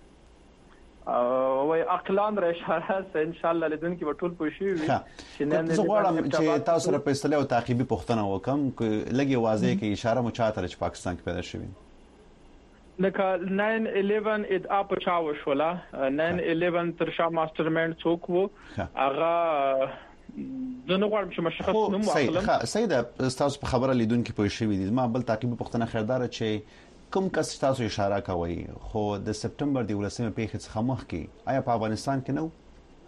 او اقلان را اشاره ان شاء الله لیدونکو به ټول پوښي چې نن زه غواړم چې تاسو سره په اصطلاح او تعقیبي پوښتنه وکم لګي واضح کې اشاره مو چاته چې پاکستان کې پیدا شوی. لکه 9/11 ادعا پچاو شولا 9/11 تر شاه ماسترمایند څوک وو هغه زنه غواړم چې مشخص نوم واخلم. سید تاسو په خبره لیدونکو پوه شوی دي. ما بل تعقیبي پوښتنه خیردار چې کوم کس تاسو اشاره کوي خو د سپټمبر د 18 پیښې څخه مخکې آیا په افغانستان کې نو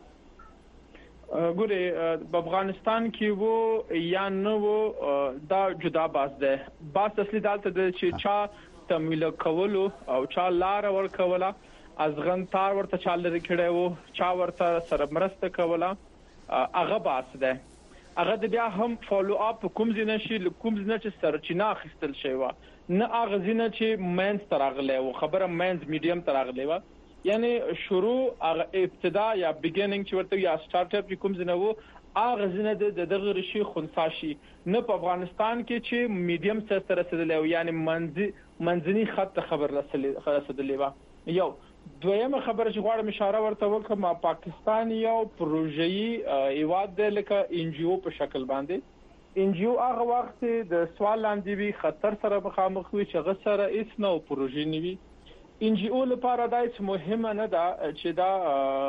ګوري په افغانستان کې وو یا نو دا جدا باس ده باس اصلي دالته د چې چا تمویل کولو او چا لار ور کوله ازغن تار ورته چال لري کړي وو چا ورته سره مرسته کوله هغه باس ده هغه د بیا هم فالو اپ کوم ځنه شي کوم ځنه چې سرچینه اخیستل شي وا نه هغه ځنه چې مینز ترغله او خبره مینز میډیم ترغله وا یعنی شروع هغه ابتدا یا بیګینینګ چې ورته یا سٹارټ اپ کوم ځنه وو هغه ځنه د دغه رشي خنثاشي نه په افغانستان کې چې میډیم سره رسیدلی یعنی منځني خط خبر رسیدلی وا یو دویمه خبره چې غواړم اشاره ورته وکړم پاکستان یو پروژې ایواد د لکه ان جی او په شکل باندې ان جی او هغه وخت د سوال لاندې وی خطر سره مخامخ وي چې غسر هیڅ نو پروژې نیوي ان جی او لپاره دا هیڅ مهمه نه ده چې دا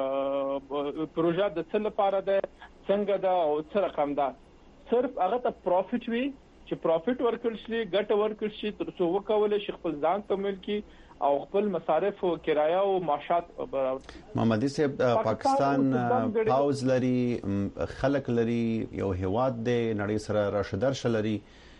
پروژه د څه لپاره ده څنګه دا او څه رقم ده صرف هغه ته پروفټ وي چې پروفټ ورکړل شي ګټه ورکړل شي تر څو وکول شي خپل ځان تمل کی او خپل مصارف او کرایه او معاشات محمدي صاحب پاکستان پاوز لري خلک لري یو هیواد دی نړۍ سره راشدار شلري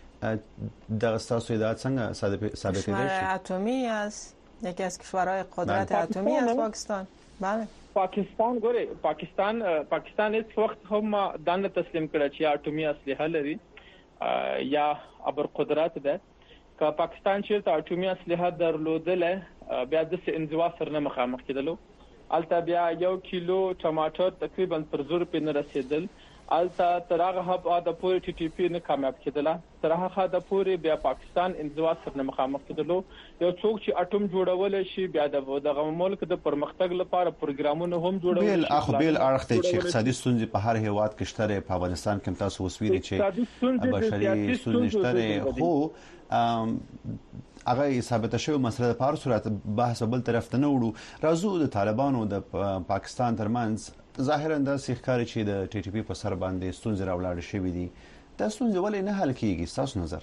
د اساسو ادعا څنګه ثابت کړي شي اتمی است یکی از کشورهای قدرت اتمی است پاکستان بله پاکستان ګوره پاکستان هیڅ وخت هم دانه تسلیم کړی چې اتمی اسلحه لري یا ابر قدرت ده که پاکستان چې اټومي اسلحه درلودل بیا د انزوا سره نه مخامخ کېدلو الته بیا 1 کیلو ټماټر تقریبا پر زور په نه رسیدل الته ترغه د پوری ټي ټي پی نه کامیاب کېدله ترغه د پوری بیا پاکستان انزوا سره نه مخامخ کېدلو یو څوک چې اټوم جوړول شي بیا د ملک د پرمختګ لپاره پروګرامونه هم جوړول شي اخو بیل اړخته چې اقتصادي ستونزې په هر هیواد کې شته په افغانستان کې تاسو وسویری چې بشري ستونزې شته خو هغه ثابت شوی مسله په هر صورت بحث بل طرف ته نه وړو راځو د طالبانو د پاکستان ترمنځ ظاهرا د سیخکاري چې د ټي ټي پی په سر باندې ستونزې راولاړ شوې دي دا ستونزې ولې نه حل کیږي تاسو نظر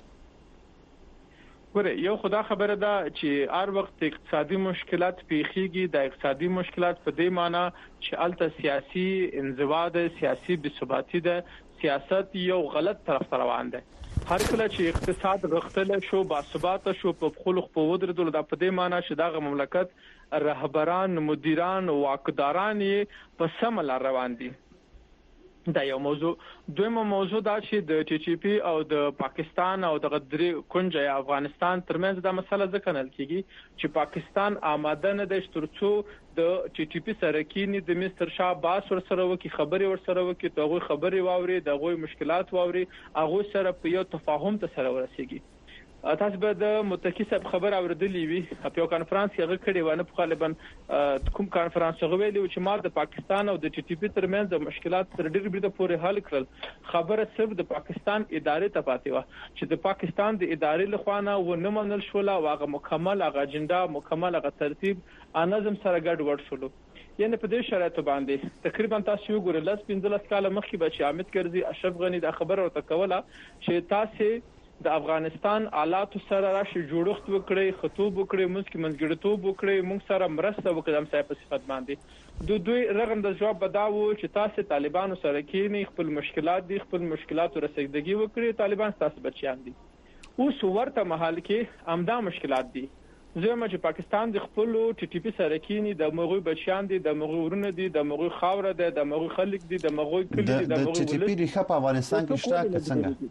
ګوره یو خدا خبره ده چې هر وخت اقتصادي مشکلات پیخیږي د اقتصادي مشکلات په دې معنی چې الته سیاسي انزوا ده سیاسي بثباتی ده سیاست یو غلط طرف ته روان ده هر کله چې اقتصاد غختل شو باثبات شو په خلق په ودرېدل د په دې معنی چې دغه مملکت رهبران مدیران واقداران په سم لار روان دي دا یو موضوع دویمه موضوع دا چې د ټي ټي پی او د پاکستان او د غدري کنجه افغانستان ترمنځ دا مسله ځکه نل کیږي چې پاکستان آماده نه د شترڅو د ټي ټي پی سره کې د مستر شاه باس ور سره وکي خبري ور سره وکي دغه خبري واوري دغه مشکلات واوري هغه سره په یو تفاهم ته سره ورسیږي تاسو به د متکی صاحب خبر اوریدلې وي په یو کانفرنس کې هغه کړي ونه په غالبا کوم کانفرنس هغه ویلي چې ما د پاکستان او د ټي ټي پی ترمنځ د مشکلات تر ډېر بیرته پورې حل کړل خبره صرف د پاکستان ادارې ته پاتې و چې د پاکستان د ادارې لخوا نه و نه منل شو لا واغه مکمل هغه اجنډا مکمل هغه ترتیب انظم سره ګډ وډ شول یعنی په دې شرایطو باندې تقریبا تاسو یو ګورئ لاس 15 کال مخکې بچی حامد کرزي اشرف غنی د خبر ورته کوله چې تاسو د افغانستان آلات سره راشي جوړښت وکړي خطوب وکړي مسکی منځګړیتوب وکړي موږ سره مرسته وکړي هم صاحب په صفت باندې دوی رغم د جواب بداوو چې تاسو طالبانو سره کې خپل مشکلات دي خپل مشکلات رسیدګي وکړي طالبان تاسو بچیان دي اوس ورته محل کې امدا مشکلات دي زموږ چې پاکستان د خپل ټي ټي پی سره کې د مغوی بچیان دي د مغوی ورونه دي د مغوی خاور ده د مغوی خلک دي د مغوی کلی دي د مغوی ټي ټي پی ریخه په افغانستان کې شته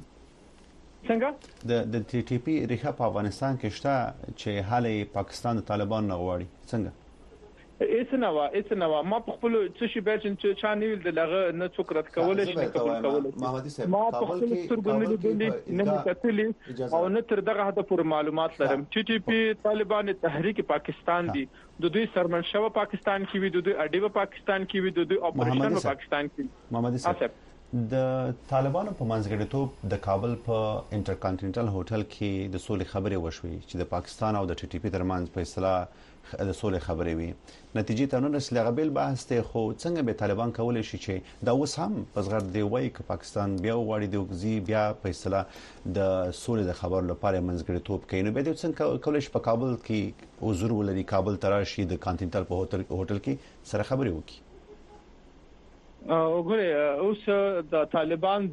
څنګه د ټي ټي پی ریخه په افغانستان کې شته چې حاله پاکستان د طالبان نه غواړي څنګه اسنوا ما په خپل څه شي برچن چې چا نیول د لغه نه څوک رد کول شي نه کول محمدي صاحب ما په خپل سترګو نه نه کتلی او نه تر دغه هدا پر معلومات لرم ټي ټي پی طالبان تحریک پاکستان دي د دوی سرمنشو پاکستان کې وي د دوی اډیو پاکستان کې وي د دوی اپریشن پاکستان کې محمدي صاحب د طالبانو په منځګړیتوب د کابل په انټرکانټیننټل هوټل کې د سولې خبرې وشوي چې د پاکستان او د ټي ټي پی ترمنځ په اصطلاح د سولې خبرې وي نتیجې ته نه رسیدل غبل بحث ته خو څنګه به طالبان کولای شي چې دا اوس هم پسغر دی وای ک پاکستان بیا وړي دی وګزي بیا په اصطلاح د سولې د خبر لپاره منځګړیتوب کوي نو به د څنګه کولای شي په کابل کې حضور ولري کابل تراشي د کانټینټل په هوټل کې سره خبرې وکړي وګوره اوس د طالبان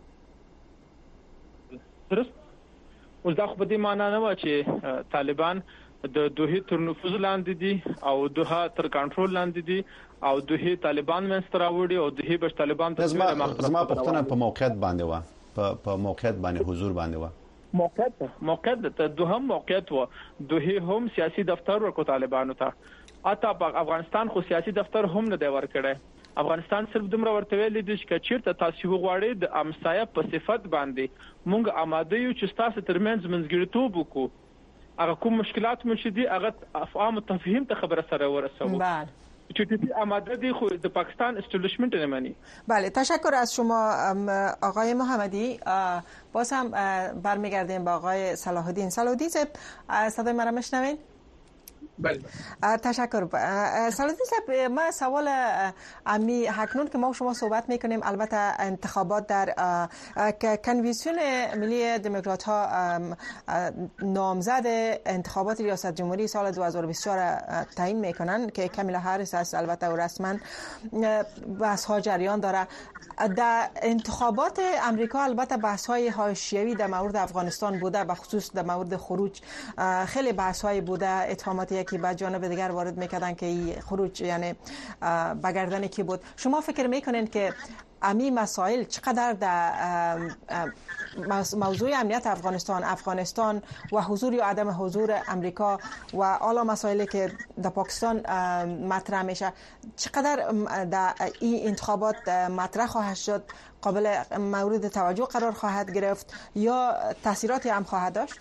درست اوس دا خو په دې معنی نه و چې طالبان د دوه تر نفوذ لاندې دي او دوه تر کنټرول لاندې دي او دوه طالبان منستر راوړي او دوه بش طالبان ته زما پښتنه په موقعیت باندې و په موقعیت باندې حضور باندې و موقعیت ته دوهم موقعیت و دوه هم سیاسي دفتر ورکو طالبانو ته اته په افغانستان خو سیاسي دفتر هم نه دی ورکړی افغانستان صرف دومره ورته ویل دي چې چیرته تاسو غواړئ د امسایه په صفت باندې مونږ آماده یو چې تاسو ترمنځ منځګړیتوب وکړو هغه کوم مشکلات مو چې دي هغه افهام تفهیم ته خبره سره ورسوو بله چې دې آماده دي خو د پاکستان استابلیشمنت نمانی. بله تشکر از شما آقای محمدی. باز هم برمیگردیم با آقای صلاح الدین. صلاح الدین صاحب صدای مرا میشنوین؟ بله تشکر. صلاح الدین صاحب ما سوال امی اکنون که ما شما صحبت میکنیم البته انتخابات در کنوانسیون ملی دموکرات ها نامزد انتخابات ریاست جمهوری سال 2024 تعیین میکنن که کامیلا هریس است البته و رسما بحث ها جریان داره. در انتخابات امریکا البته بحث های حاشیه‌ای در مورد افغانستان بوده به خصوص در مورد خروج خیلی بحث های بوده اتهامات یکی به جانب دیگر وارد میکردن که این خروج یعنی بگردن کی بود. شما فکر میکنین که امی مسائل چقدر در موضوع امنیت افغانستان و حضور یا عدم حضور امریکا و حالا مسائلی که در پاکستان مطرح میشه چقدر در این انتخابات مطرح خواهد شد قابل مورد توجه قرار خواهد گرفت یا تاثیراتی هم خواهد داشت؟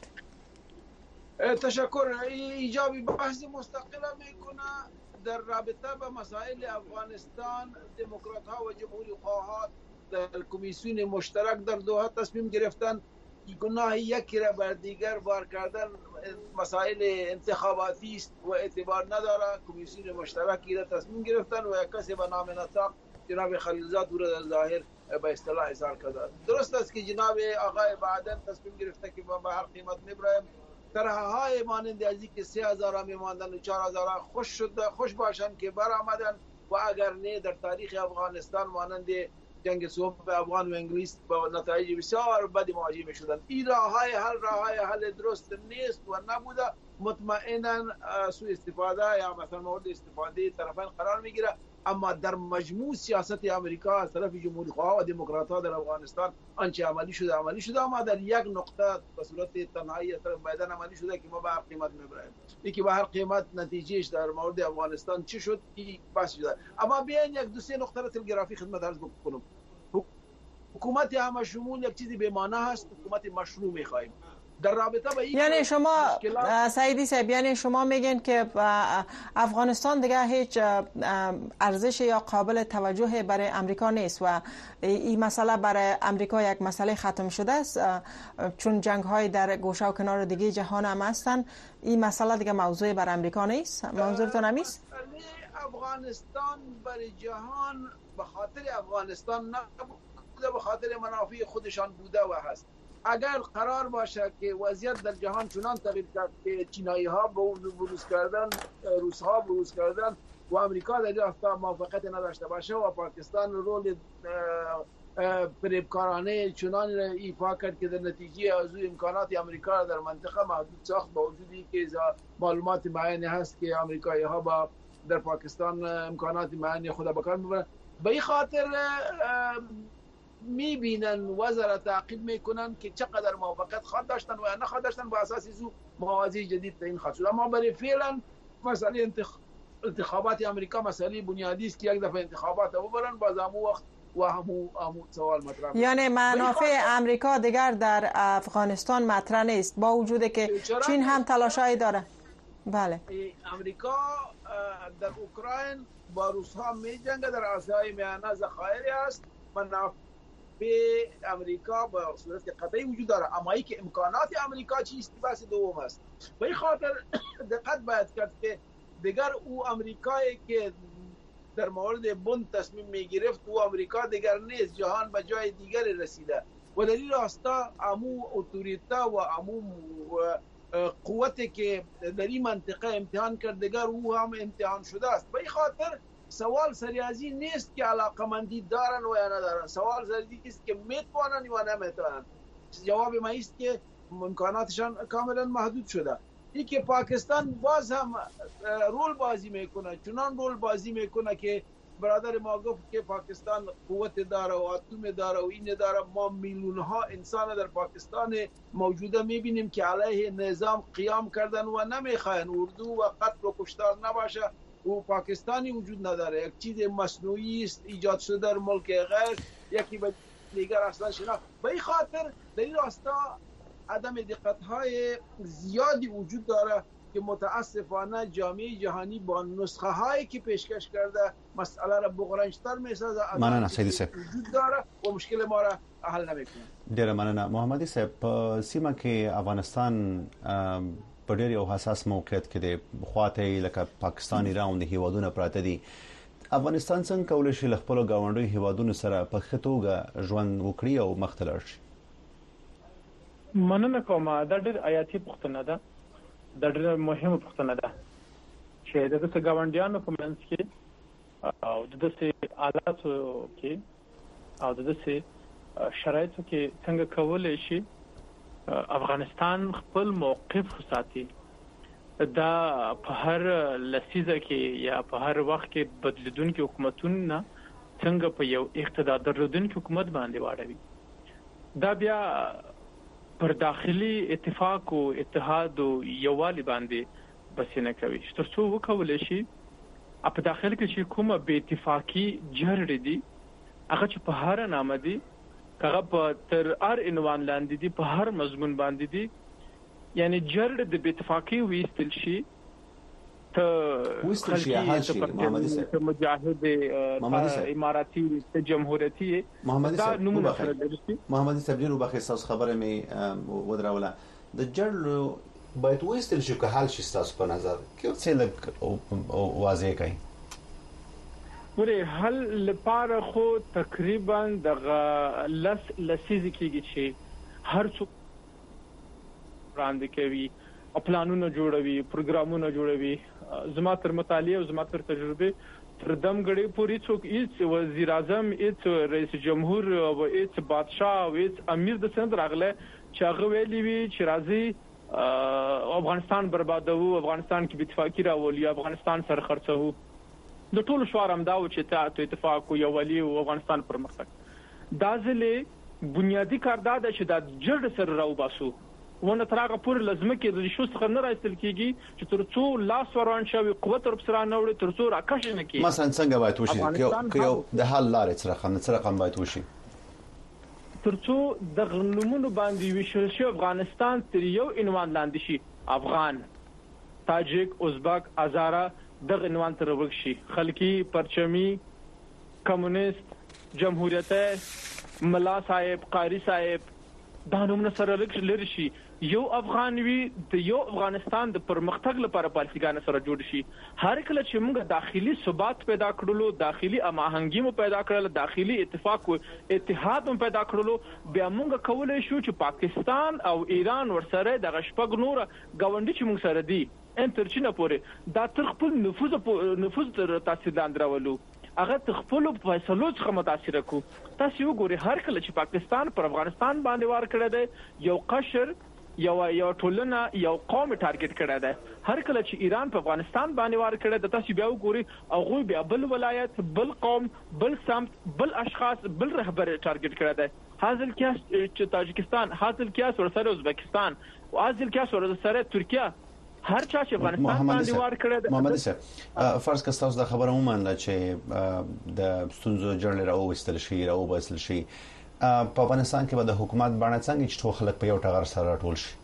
تشکر. ایجابی بحث مستقل میکنه در رابطه با مسائل افغانستان. دموکرات ها و جمهوری خواه در کمیسیون مشترک در دوحه تصمیم گرفتن گناه یکی را بر دیگر بار کردن مسائل انتخاباتی است و اعتبار نداره. کمیسیون مشترکی را تصمیم گرفتن و یک کسی به نام نطاق جناب خلیلزاد او را در ظاهر به اصطلاح اظهار کرده. درست است که جناب آقای بعدن تصمیم گرفته که به هر قیمت میبرایم طرحهای مانند ازی که 3000 میماندن و 4000 خوش باشند که برآمدن و اگر نه در تاریخ افغانستان مانند جنگ صبح افغان و انگلیس با نتایج بسیار بدی مواجه میشدند. این راههای حل درست نیست و نبوده. مطمئنا سوء استفاده یا مثلا مورد استفاده طرفین قرار میگیره. اما در مجموع سیاست امریکا از طرف جمهوری خواه و دموکرات ها در افغانستان آنچه عملی شده اما در یک نقطه به صورت تنهایی طرف بایدن عملی شده که ما به هر قیمت میبریم. یکی به هر قیمت نتیجهش در مورد افغانستان چی شد این بحث شده. اما بیاین یک دو سه نقطه را تلگرافی خدمت عرض بکنم. حکومت همه شمول یک چیزی به معنی هست. حکومت مشروع میخوایم. در رابطه با این یعنی شما سعیدی صاحب یعنی شما میگن که افغانستان دیگه هیچ ارزش یا قابل توجه برای امریکا نیست و این مسئله برای امریکا یک مسئله ختم شده است چون جنگ های در گوشه و کنار دیگه جهان هم هستن. این مسئله دیگه موضوع برای امریکا نیست. منظورتون همیست؟ افغانستان برای جهان به خاطر افغانستان نبوده، به خاطر منافع خودشان بوده و هست. اگر قرار باشه که وضعیت در جهان چنان تغییر کرد که چینایی ها بروز کردن، روس ها بروز کردن و امریکا در راستا موافقت نداشته باشه و پاکستان رول فریبکارانه چنان ایفا کرد که در نتیجه از امکانات امریکا در منطقه محدود ساخت با وجودی که معلومات معینی هست که امریکایی ها با در پاکستان امکانات معینی خود به کار میبرن. به این خاطر میبینن وزارت تعقیب میکنن که چقدر موافقت خواهد داشتن و نخواهد داشتن با اساس زو موازی جدید تعیین خواهد شد. اما برای فعلا مسئله انتخابات امریکا مسئله بنیادی است که یک دفعه انتخابات ببرن باز همون وقت و همون سوال مطرح. یعنی منافع امریکا دیگر در افغانستان مطرح نیست با وجودی که چین هم تلاشایی داره. بله امریکا در اوکراین با روس ها میجنگه، در آسیای میانه ذخایر است. منافع امریکا با صورت قطعی وجود داره، اما ای که امکانات امریکا چیست بحث دوم است. به این خاطر دقت باید کرد که دیگر او آمریکایی که در مورد بن تصمیم میگرفت و آمریکا دیگر نیست، جهان به جای دیگری رسیده و در این راستا امو اتوریتا و امو قوتی که در این منطقه امتحان کرد دیگر او هم امتحان شده است. به این خاطر سوال سریازی نیست که علاقمندی دارن و یا ندارن، سوال سریازی است که میتوانن و نمیتوانن. جواب ما است که امکاناتشان کاملا محدود شده. این که پاکستان باز هم رول بازی میکنه، چنان رول بازی میکنه که برادر ما گفت که پاکستان قوت داره و اتم داره و این داره. ما میلیون ها انسان در پاکستان موجوده میبینیم که علیه نظام قیام کردن و نمیخواین اردو و قتل و کشتار نباشه و پاکستانی وجود نداره، یک چیز مصنوعی است ایجاد شده در ملک غیر، یکی به دیگر اصلا شناخت. به این خاطر در این راستا عدم دقت های زیادی وجود داره که متاسفانه جامعه جهانی با نسخه هایی که پیشکش کرده مسئله را بغرنج‌تر می‌سازه. مننه سیدی صاحب. وجود داره و مشکل ما را حل نمی‌کنه. ډیره مننه محمدي صاحب. په سیمه کې افغانستان په ډیر یو حساس موقعیت کې دی، خواته لکه پاکستان، ایران د هیوادونو پراته دي. افغانستان څنګه کولای شي خپل گاونډي هیوادونو سره په ښه توګه ژوند وکړي او مخ ته لاړ شي؟ مننه کوم. دا ډېر حیاتي پوښتنه ده، دا ډېر مهمه پوښتنه ده چې د څه گاونډیانو په منځ کې او د څه حالاتو کې او د څه شرایطو کې څنګه کولای شي افغانستان خپل موقف ساتي. دا په هر لسیزه کې یا په هر وخت کې بدلیدونکو حکومتونو څنګه په یو اقتدار درلودونکو حکومت باندې واړوي. دا بیا پر داخلي اتفاق او اتحاد او یووالي باندې بسنه کوي. ترڅو وکولای شي په داخل کې چې کومه بې اتفاقی جوړ دي هغه چې په هر نامه دي، هغه په تر هر عنوان لاندې دي، په هر مضمون باندې دي، یعنی جوړ د بې اتفاقی وېستل شي محمدي صاحب مجاهد اماراتي جمهوریتي محمدي صاحب ډیرو بخیر تاسو خبره می ودراوله د جړلو باید وېستل شي که حل شي تاسو په نظر کې څه لږ واضح کړئ. ورې حل لپاره خو تقریبا د لسیزې کېږي چې هر څوک وړاندې کوي او پلانونه جوړوي، پروګرامونه جوړوي. زما تر مطالعه او زما تر تجربه تر دمګړې پوری څوک هیڅ وزیر اعظم، هیڅ رئیس جمهور او هیڅ بادشاه او هیڅ امیر د سند راغله چې هغه ویلي وي چې راځي افغانستان بربادوو، افغانستان کې اتفاقی راولي، افغانستان سره خرڅوو. د ټولو شوارم دا و چې ته اتفاق او یووالي او افغانستان پرمختګ. دا ځلې بنیادی کار دا ده چې دا جړ سره راو باسو ونه ترغه پور لازمه کې د شو څخه نه راځل کېږي چې ترڅو لاس وران شوی قوت رب سره نه وړي، ترڅو راکښ نه کېږي. مثلا څنګه باید وشي که یو د حل لارې سره باید وشي ترڅو د غنمونو باندې وشل شي افغانستان تر یو عنوان لاندې شي، افغان، تاجک، ازبک، هزاره دغه عنوان تر وګشي. خلکی، پرچمی، کمونیست، جمهوریت، ملا صاحب، قاری صاحب دا نومونه سره لري شي. یو افغانوي د یو افغانستان د پرمختګ لپاره پالیسیګان سره جوړ شي. هر کله چې موږ داخلي ثبات پیدا کړلو، داخلي اماهنګي مو پیدا کړل، داخلي اتفاق او اتحاد مو پیدا کړلو، بیا موږ کولای شو چې پاکستان او ایران ورسره د غشپګ نور غونډي چې موږ سره دي انټر چینه پورې دا تر خپل نفوذ تر تاثیر لاندې راولو، هغه خپل فیصلو څخه متاثر کو. تاسو وګورئ هر کله چې پاکستان پر افغانستان باندې وار کړی دی، یو قشر یو ټولنه یو قوم ټارګټ کړی دی. هر کله چې ایران په افغانستان باندې وار کړی دی، تاسو بیا وګورئ هغه بیا بل ولایت، بل قوم، بل سمت، بل اشخاص، بل رهبر ټارګټ کړی دی. حاصل کیاس چې تاجکستان، حاصل کیاس ورسره ازبکستان او حاصل کیاس ورسره ترکیه، هر چا چې افغانستان باندې وار کړی دی. محمد صاحب فرض کړه تاسو د خبره ومنله چې د ستونزو جړل راوستل شي، راوباسل شي، په افغانستان کې به د حکومت باندې څنګه چې ټول خلک په یو ټغر سره ټول شي؟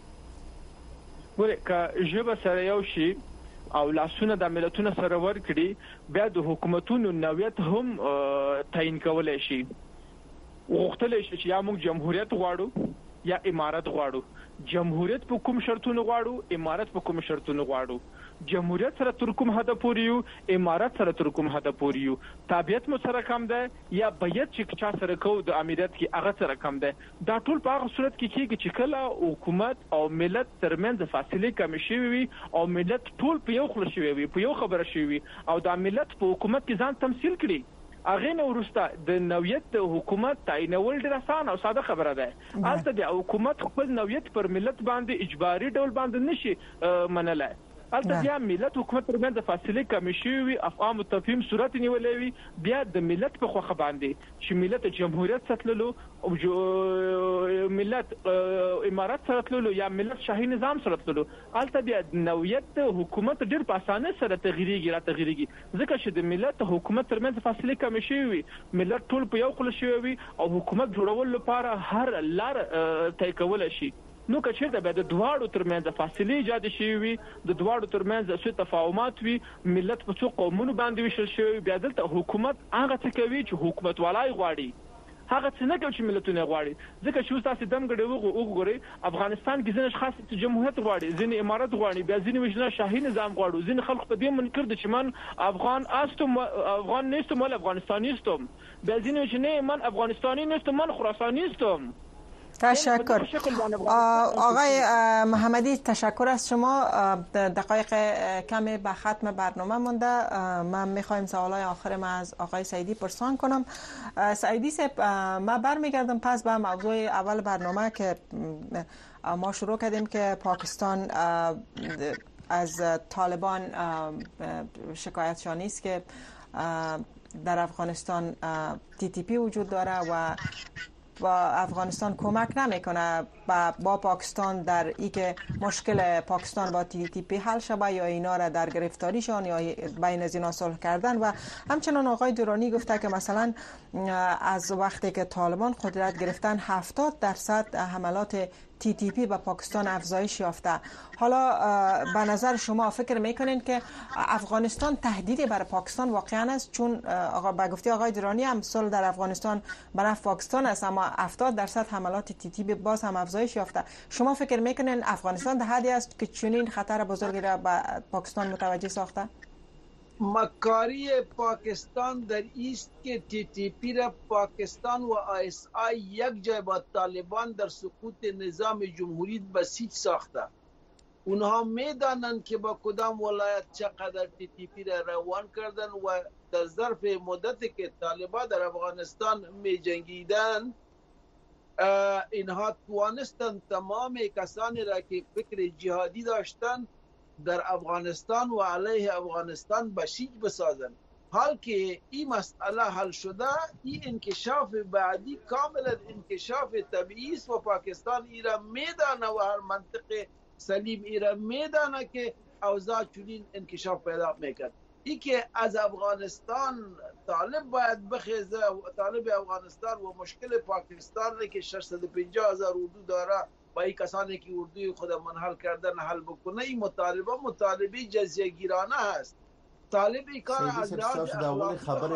ورکه ژبه سره یو شي او لاسونه د ملتونو سره ورکړي، بیا د حکومتونو نوعیت هم تعیین کولای شي. وغوښتل شي چې یا موږ جمهوریت غواړو یا امارت غواړو. جمهوریت په کوم شرطونو غواړو، امارت په کوم شرطونو غواړو. جمهوریت سره تر کوم حد پورې یو امارات سره تر کوم حد پورې یو تابعیت مو سره کم ده یا بیعت چې چا سره کو د امریت کې هغه سره کم ده دا ټول په هغه صورت کې کېږي چې کله حکومت او ملت ترمنځ فاصله کم شي وي او ملت ټول په یو خل شي وي په یو خبره شي وي او دا ملت په حکومت کې ځان تمثيل کړي اغه نو ورسته د نوعیت د حکومت تعینول ډیر آسان او ساده خبره ده البته د حکومت خپل نوعیت پر ملت باندې اجباري ډول باندې نشي منلای البته بیا ملت حکومت ترمنځ فاصله کم شي وي افهام او تفهیم صورت نیولې وي بیا د ملت په خوخه باندې چې ملت جمهوریت ساتللو او ملت امارات ساتللو یا ملت شاهي نظام ساتللو البته بیا نوعیت حکومت ډیر په اسانه سره تغییرږي ځکه چې د ملت حکومت ترمنځ فاصله کم شي وي ملت ټول په یو خل شي وي او حکومت جوړول لپاره هر لار طی کول شي نو که چیرته به د دواړو ترمنځ فاصله ایجاد شي وي د دواړو ترمنځ څه تفاهمات وي ملت په څو قومونو باندې وشل شي بیا دلته حکومت هغه څه کوي چې حکومت والای غواړي هغه څه نه کوي چې ملتونه غواړي ځکه چې تاسو دم غړي وګورئ افغانستان کې ځینې خاص جمهوریت غواړي ځینې امارات غواړي بیا ځینې وجنه شاهي نظام غواړي ځینې خلک په دې منکر دي چې من افغان استم افغان نیستم ول افغانستانی استم بیا ځینې وجنه من افغانستانی نیستم من خراسانی استم. تشکر آقای محمدی تشکر از شما دقایق کمی به ختم برنامه مونده من میخوایم سوالای آخر ما از آقای سعیدی پرسان کنم سعیدی صاحب ما برمیگردم پس به موضوع اول برنامه که ما شروع کردیم که پاکستان از طالبان شکایتشانی است که در افغانستان TTP وجود داره و افغانستان کمک نمیکنه با پاکستان در ای که مشکل پاکستان با TTP حل شود یا اینا را در گرفتاریشان یا بین از اینا صلح کردن و همچنان آقای درانی گفته که مثلا از وقتی که طالبان قدرت گرفتن 70% حملات TTP به پاکستان افزایش یافته. حالا به نظر شما فکر میکنین که افغانستان تهدیدی برای پاکستان واقعا است؟ چون به گفته آقای درانی هم صلح در افغانستان به نفع پاکستان است اما 70% حملات TTP باز هم افزایش یافته. شما فکر میکنین افغانستان در حدی است که چنین خطر بزرگی را به پاکستان متوجه ساخته؟ مکاری پاکستان در ایست که TTP را پاکستان و ISI یک جای با طالبان در سقوط نظام جمهوری بسیج ساخته. اونها میدانند که با کدام ولایت چقدر TTP را روان کردن و در ظرف مدتی که طالبان در افغانستان می جنگیدن اینها توانستند تمام کسانی را که فکر جهادی داشتند در افغانستان و علیه افغانستان بسیج بسازند. حال که این مسئله حل شده این انکشاف بعدی کاملا انکشاف طبیعی است و پاکستان ایرا میدانه و هر منطقه سلیم ایرا میدانه که اوضاع چنین انکشاف پیدا میکرد. ای که از افغانستان طالب باید بخیزه طالب افغانستان و مشکل پاکستان را که 650,000 اردو داره با این کسانی که اردوی خود منحل کردن حل بکنه این مطالبه جزیه گیرانه هست. طالب این کار از تاسو اول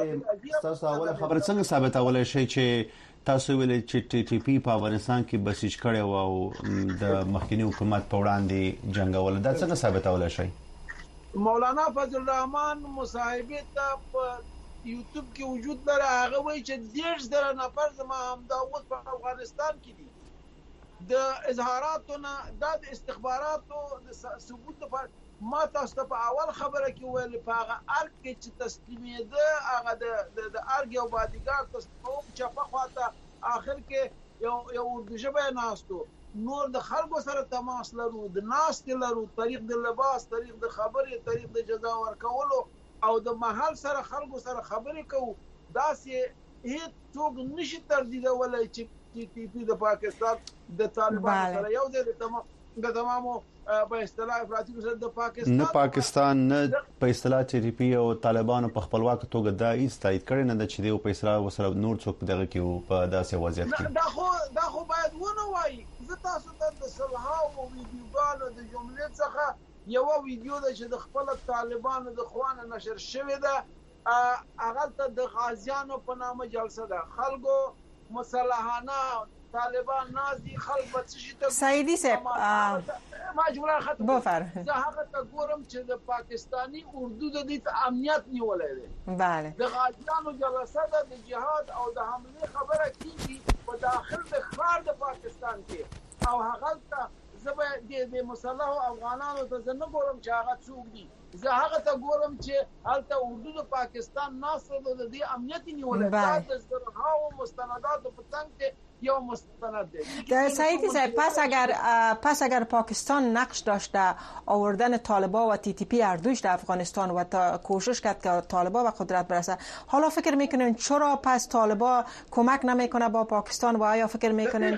خبره څنګه ثابتولای شي چې تاسو ویل چې TTP په افغانستان کې بسیج کړي او د مخکنی حکومت په وړاندې جنگول دا څنګه ثابتولای شي؟ مولانا فضل الرحمن مصاحبه ته په یوټیوب کې وجود لري هغه وایي چې 10,000 نفر زما همداوت په افغانستان کې دي. د اظهاراتونه د استخباراتو د ثبوت لپاره ما تاسو ته په اول خبره کې ویل په هغه ارګ کې چې تسلیمېده هغه د ارګ یو بادیګار تسلیموم چې په خواته آخر کې یو اردو ژبه ناستو نور د خلکو سره تماس لرو د ناست لرو طریق د لباس طریق د خبرې طریق د جزا ورکولو او د محل سره خلکو سره خبرې کوو داسې هیڅ څوک نشي تردیدولی چې TTP د پاکستان د طالبانو سره یو ځای د تمامو په اصطلاح افراطي سره د پاکستان نه په اصطلاح TTP او طالبانو په خپلواک توګه دا ایستایید کړي نه چې د په اصطلاح وسره نور څوک دغه کې په داسې وضعیت کې دا خو باید ونه وایي. زه تاسو ته د صلحاو ویډیوګانو د جملې څخه یو ویډیو ده چې د خپل طالبانو د خوانه نشر شوې ده هغه ته د غازیانو په نامه جلسه ده خلکو مسلحانه طالبان نازي خلک بچی ته سعیدی صاحب ما جمله ختم بفرمایئ. زه هغه ته ګورم چې د پاکستانی اردو د دې امنیت نیولای دی. بله. د غازیانو جلسه د جهاد او د حمله خبره کیږي په داخل د ښار د پاکستان کې او هغه ته زه د مسلح افغانانو ته زه نه ګورم چې هغه څوک دي. زه هغه ته ګورم چې هلته اردو د پاکستان ناسته د دې امنیت نیولای دی. د زرهاو مستندات په څنګ کې یا مستند ده. سعیدی صاحب پس اگر پاکستان نقش داشته آوردن طالبا و TTP هر دوش در افغانستان و کوشش کرد که طالبا به قدرت برسه، حالا فکر میکنین چرا پس طالبا کمک نمیکنه با پاکستان و آیا فکر میکنین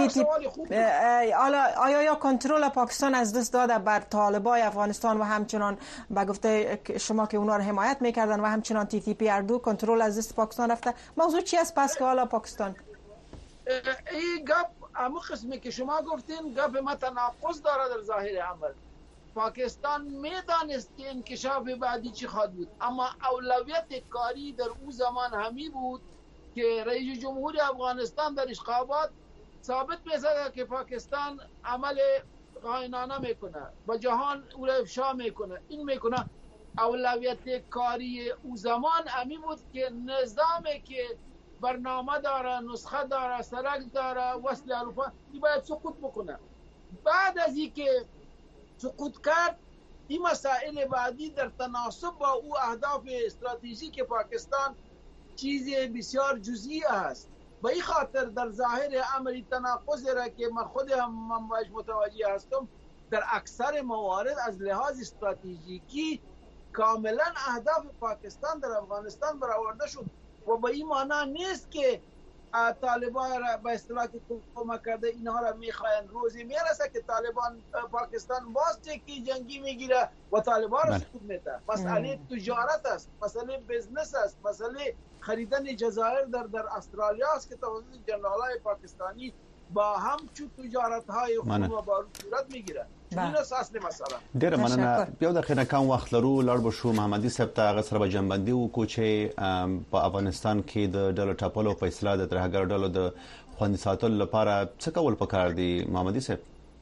آیا کنترل پاکستان از دست داده بر طالبای افغانستان و همچنان به گفته شما که اونا رو حمایت میکردن و همچنان TTP هر دو کنترل از دست پاکستان رفته؟ موضوع چی است پس که حالا پاکستان این گپ همه قسمی که شما گفتین گپ متناقض داره در ظاهر عمل. پاکستان میدانست که انکشاف بعدی چی خواهد بود، اما اولویت کاری در او زمان همی بود که رئیس جمهور افغانستان در اشقابات ثابت می‌سازد که پاکستان عمل خائنانه میکنه، با جهان او را افشا میکنه. این میکنه اولویت کاری او زمان همی بود که نظامی که برنامه داره، نسخه داره، سرک داره، وصل اروپا، این باید سقوط بکنه. بعد از اینکه سقوط کرد، این مسائل بعدی در تناسب با او اهداف استراتژیک پاکستان چیز بسیار جزئی است. به این خاطر در ظاهر امری تناقض را که من خودم متوجه هستم، در اکثر موارد از لحاظ استراتژیکی کاملا اهداف پاکستان در افغانستان برآورده شد و به این معنی نیست که طالبان را به اصطلاح کمک کرده اینها را میخواین. روزی میرسه که طالبان پاکستان باز تکی جنگی میگیره و طالبان را سقوط میده. مسئله تجارت است، مسئله بزنس است، مسئله خریدن جزایر در استرالیا است که توسط جنرالای پاکستانی با هم چو تجارت های خوب و بارود صورت میگیره. این اصل مسئله. ډیره مننه. بیا د خنه کم وخت لرو لړ بشو محمدي صاحب ته غسر به جنبندي وکړو چې په افغانستان کې د ډلو ټاپلو فیصله د ترهګر ډلو د خوندي ساتلو لپاره څه کول پکار دي محمدي صاحب؟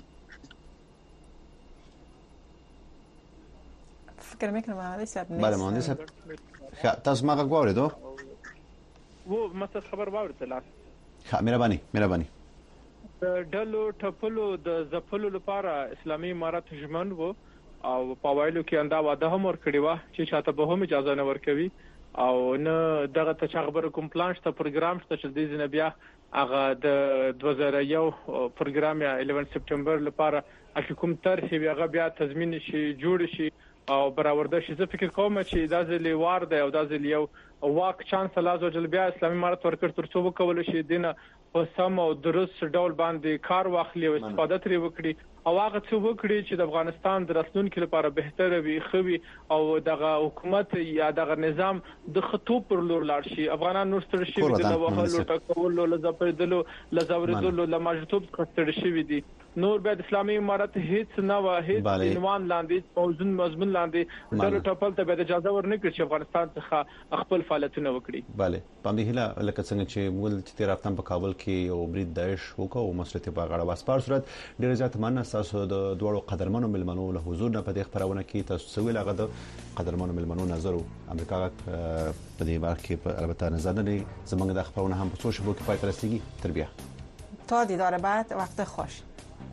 فکر میکنم محمدي صاحب بله محمدي صاحب تاسو ما غواړئ دوه وو مست خبر واورته ښه مهرباني ډلو ټپلو د زپلو لپاره اسلامي امارات ژمن وو او په وایلو کې انده واده هم ورکړی و چې چاته به هم اجازه نه ورکوي او نه دغه ته خبر کوم پلان شته پروګرام شته چې د دې بیا هغه د 2001 پروګرام یا 11 سپټمبر لپاره کوم طرح هغه بیا تضمین شي جوړ شي او برآورده شي. زه فکر کوم چې دا ځلې وار دی او دا ځلې یو واک چانس لازم جل بیا اسلامي امارات ورکړ تر څو وکول شي دینه په سم او درست ډول باندې کار واخلي او استفاده ترې وکړي او هغه څه وکړي چې د افغانستان د راتلونکي لپاره بهتره وي خوي او دغه حکومت یا دغه نظام د خطو پر لور لاړ شي. افغانان نور ستر شي د وهلو ټکولو لزپردلو لزوردلو لماجتوب ستر شي دي. نور به اسلامي امارات هیڅ نه و هیڅ عنوان لاندې موضوع مضمون لاندې د ټاپل ته به اجازه ورنکړي چې افغانستان څخه خپل فعالیتونه وکړي. bale باندې هله لکه څنګه چې ول چې تیر هفته په کابل کې یو برید داعش وکړ او مسلط په غاړه واسپار صورت ډیر زیات مننه تاسو د دوړو قدرمنو ملمنو له حضور نه په دې خبرونه کې تاسو ویل هغه د قدرمنو ملمنو نظر امریکا په دې باره کې البته نظر نه لري. زمونږ د خبرونه هم په سوشل کې پای ته رسیدي. تر بیا تا دیدار بعد وقت خوش.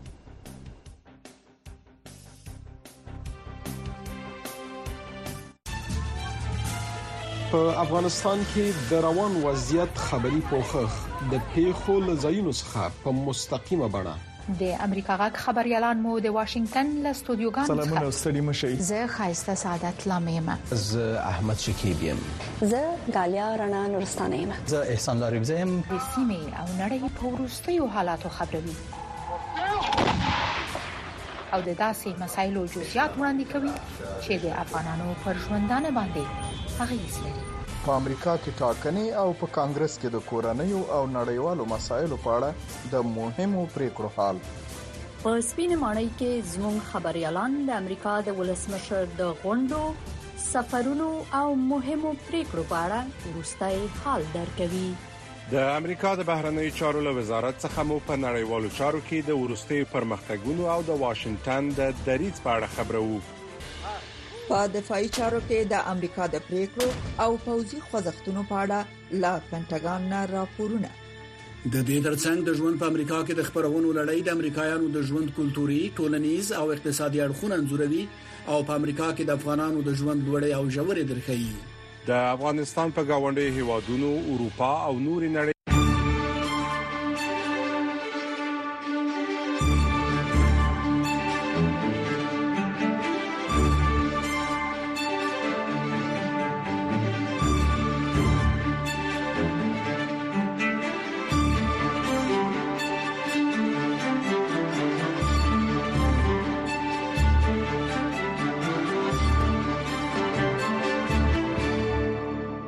په افغانستان کې د روان وضعیت خبري پوښښ د پیښو لزاینو څخه په مستقیمه بڼه د امریکا غاک خبريالان مو د واشنگټن له استودیوګانو څخه سلامونه ستړي مشي. زه خایسته سعادت لامیم. زه احمد شکیب یم. زه غالیا رڼا نورستانه یم. زه احسان لاریب یم. د سیمې او نړۍ په وروستیو حالاتو خبروي او د داسې مسایلو جزئیات وړاندې کوي چې د افغانانو پر ژوندانه باندې اغیز لري. په امریکا کې ټاکنې او په کانګرس کې د کورنیو او نړیوالو مسایلو په اړه د مهمو پریکړو حال. په سپینې ماڼۍ کې زموږ خبريالان د امریکا د ولسمشر د غونډو، سفرونو او مهمو پریکړو په اړه وروستي حال درکوي. د امریکا د بهرنیو چارو له وزارت څخه مو په نړیوالو چارو کې د ورستي پرمختګونو او د واشنگټن د دریځ په اړه خبرو. په دفاعي چارو کې د امریکا د پریکړو او پوځي خوځښتونو په اړه لا پنټاګان نه راپورونه. د دې ترڅنګ د ژوند په امریکا کې د خبرونو لړۍ د امریکایانو د ژوند کلتوري، ټولنیز او اقتصادي اړخونه انځوروي او په امریکا کې د افغانانو د ژوند لوړې او ژورې درخي. د افغانستان په گاونډي هیوادونو، اروپا او نورې نړۍ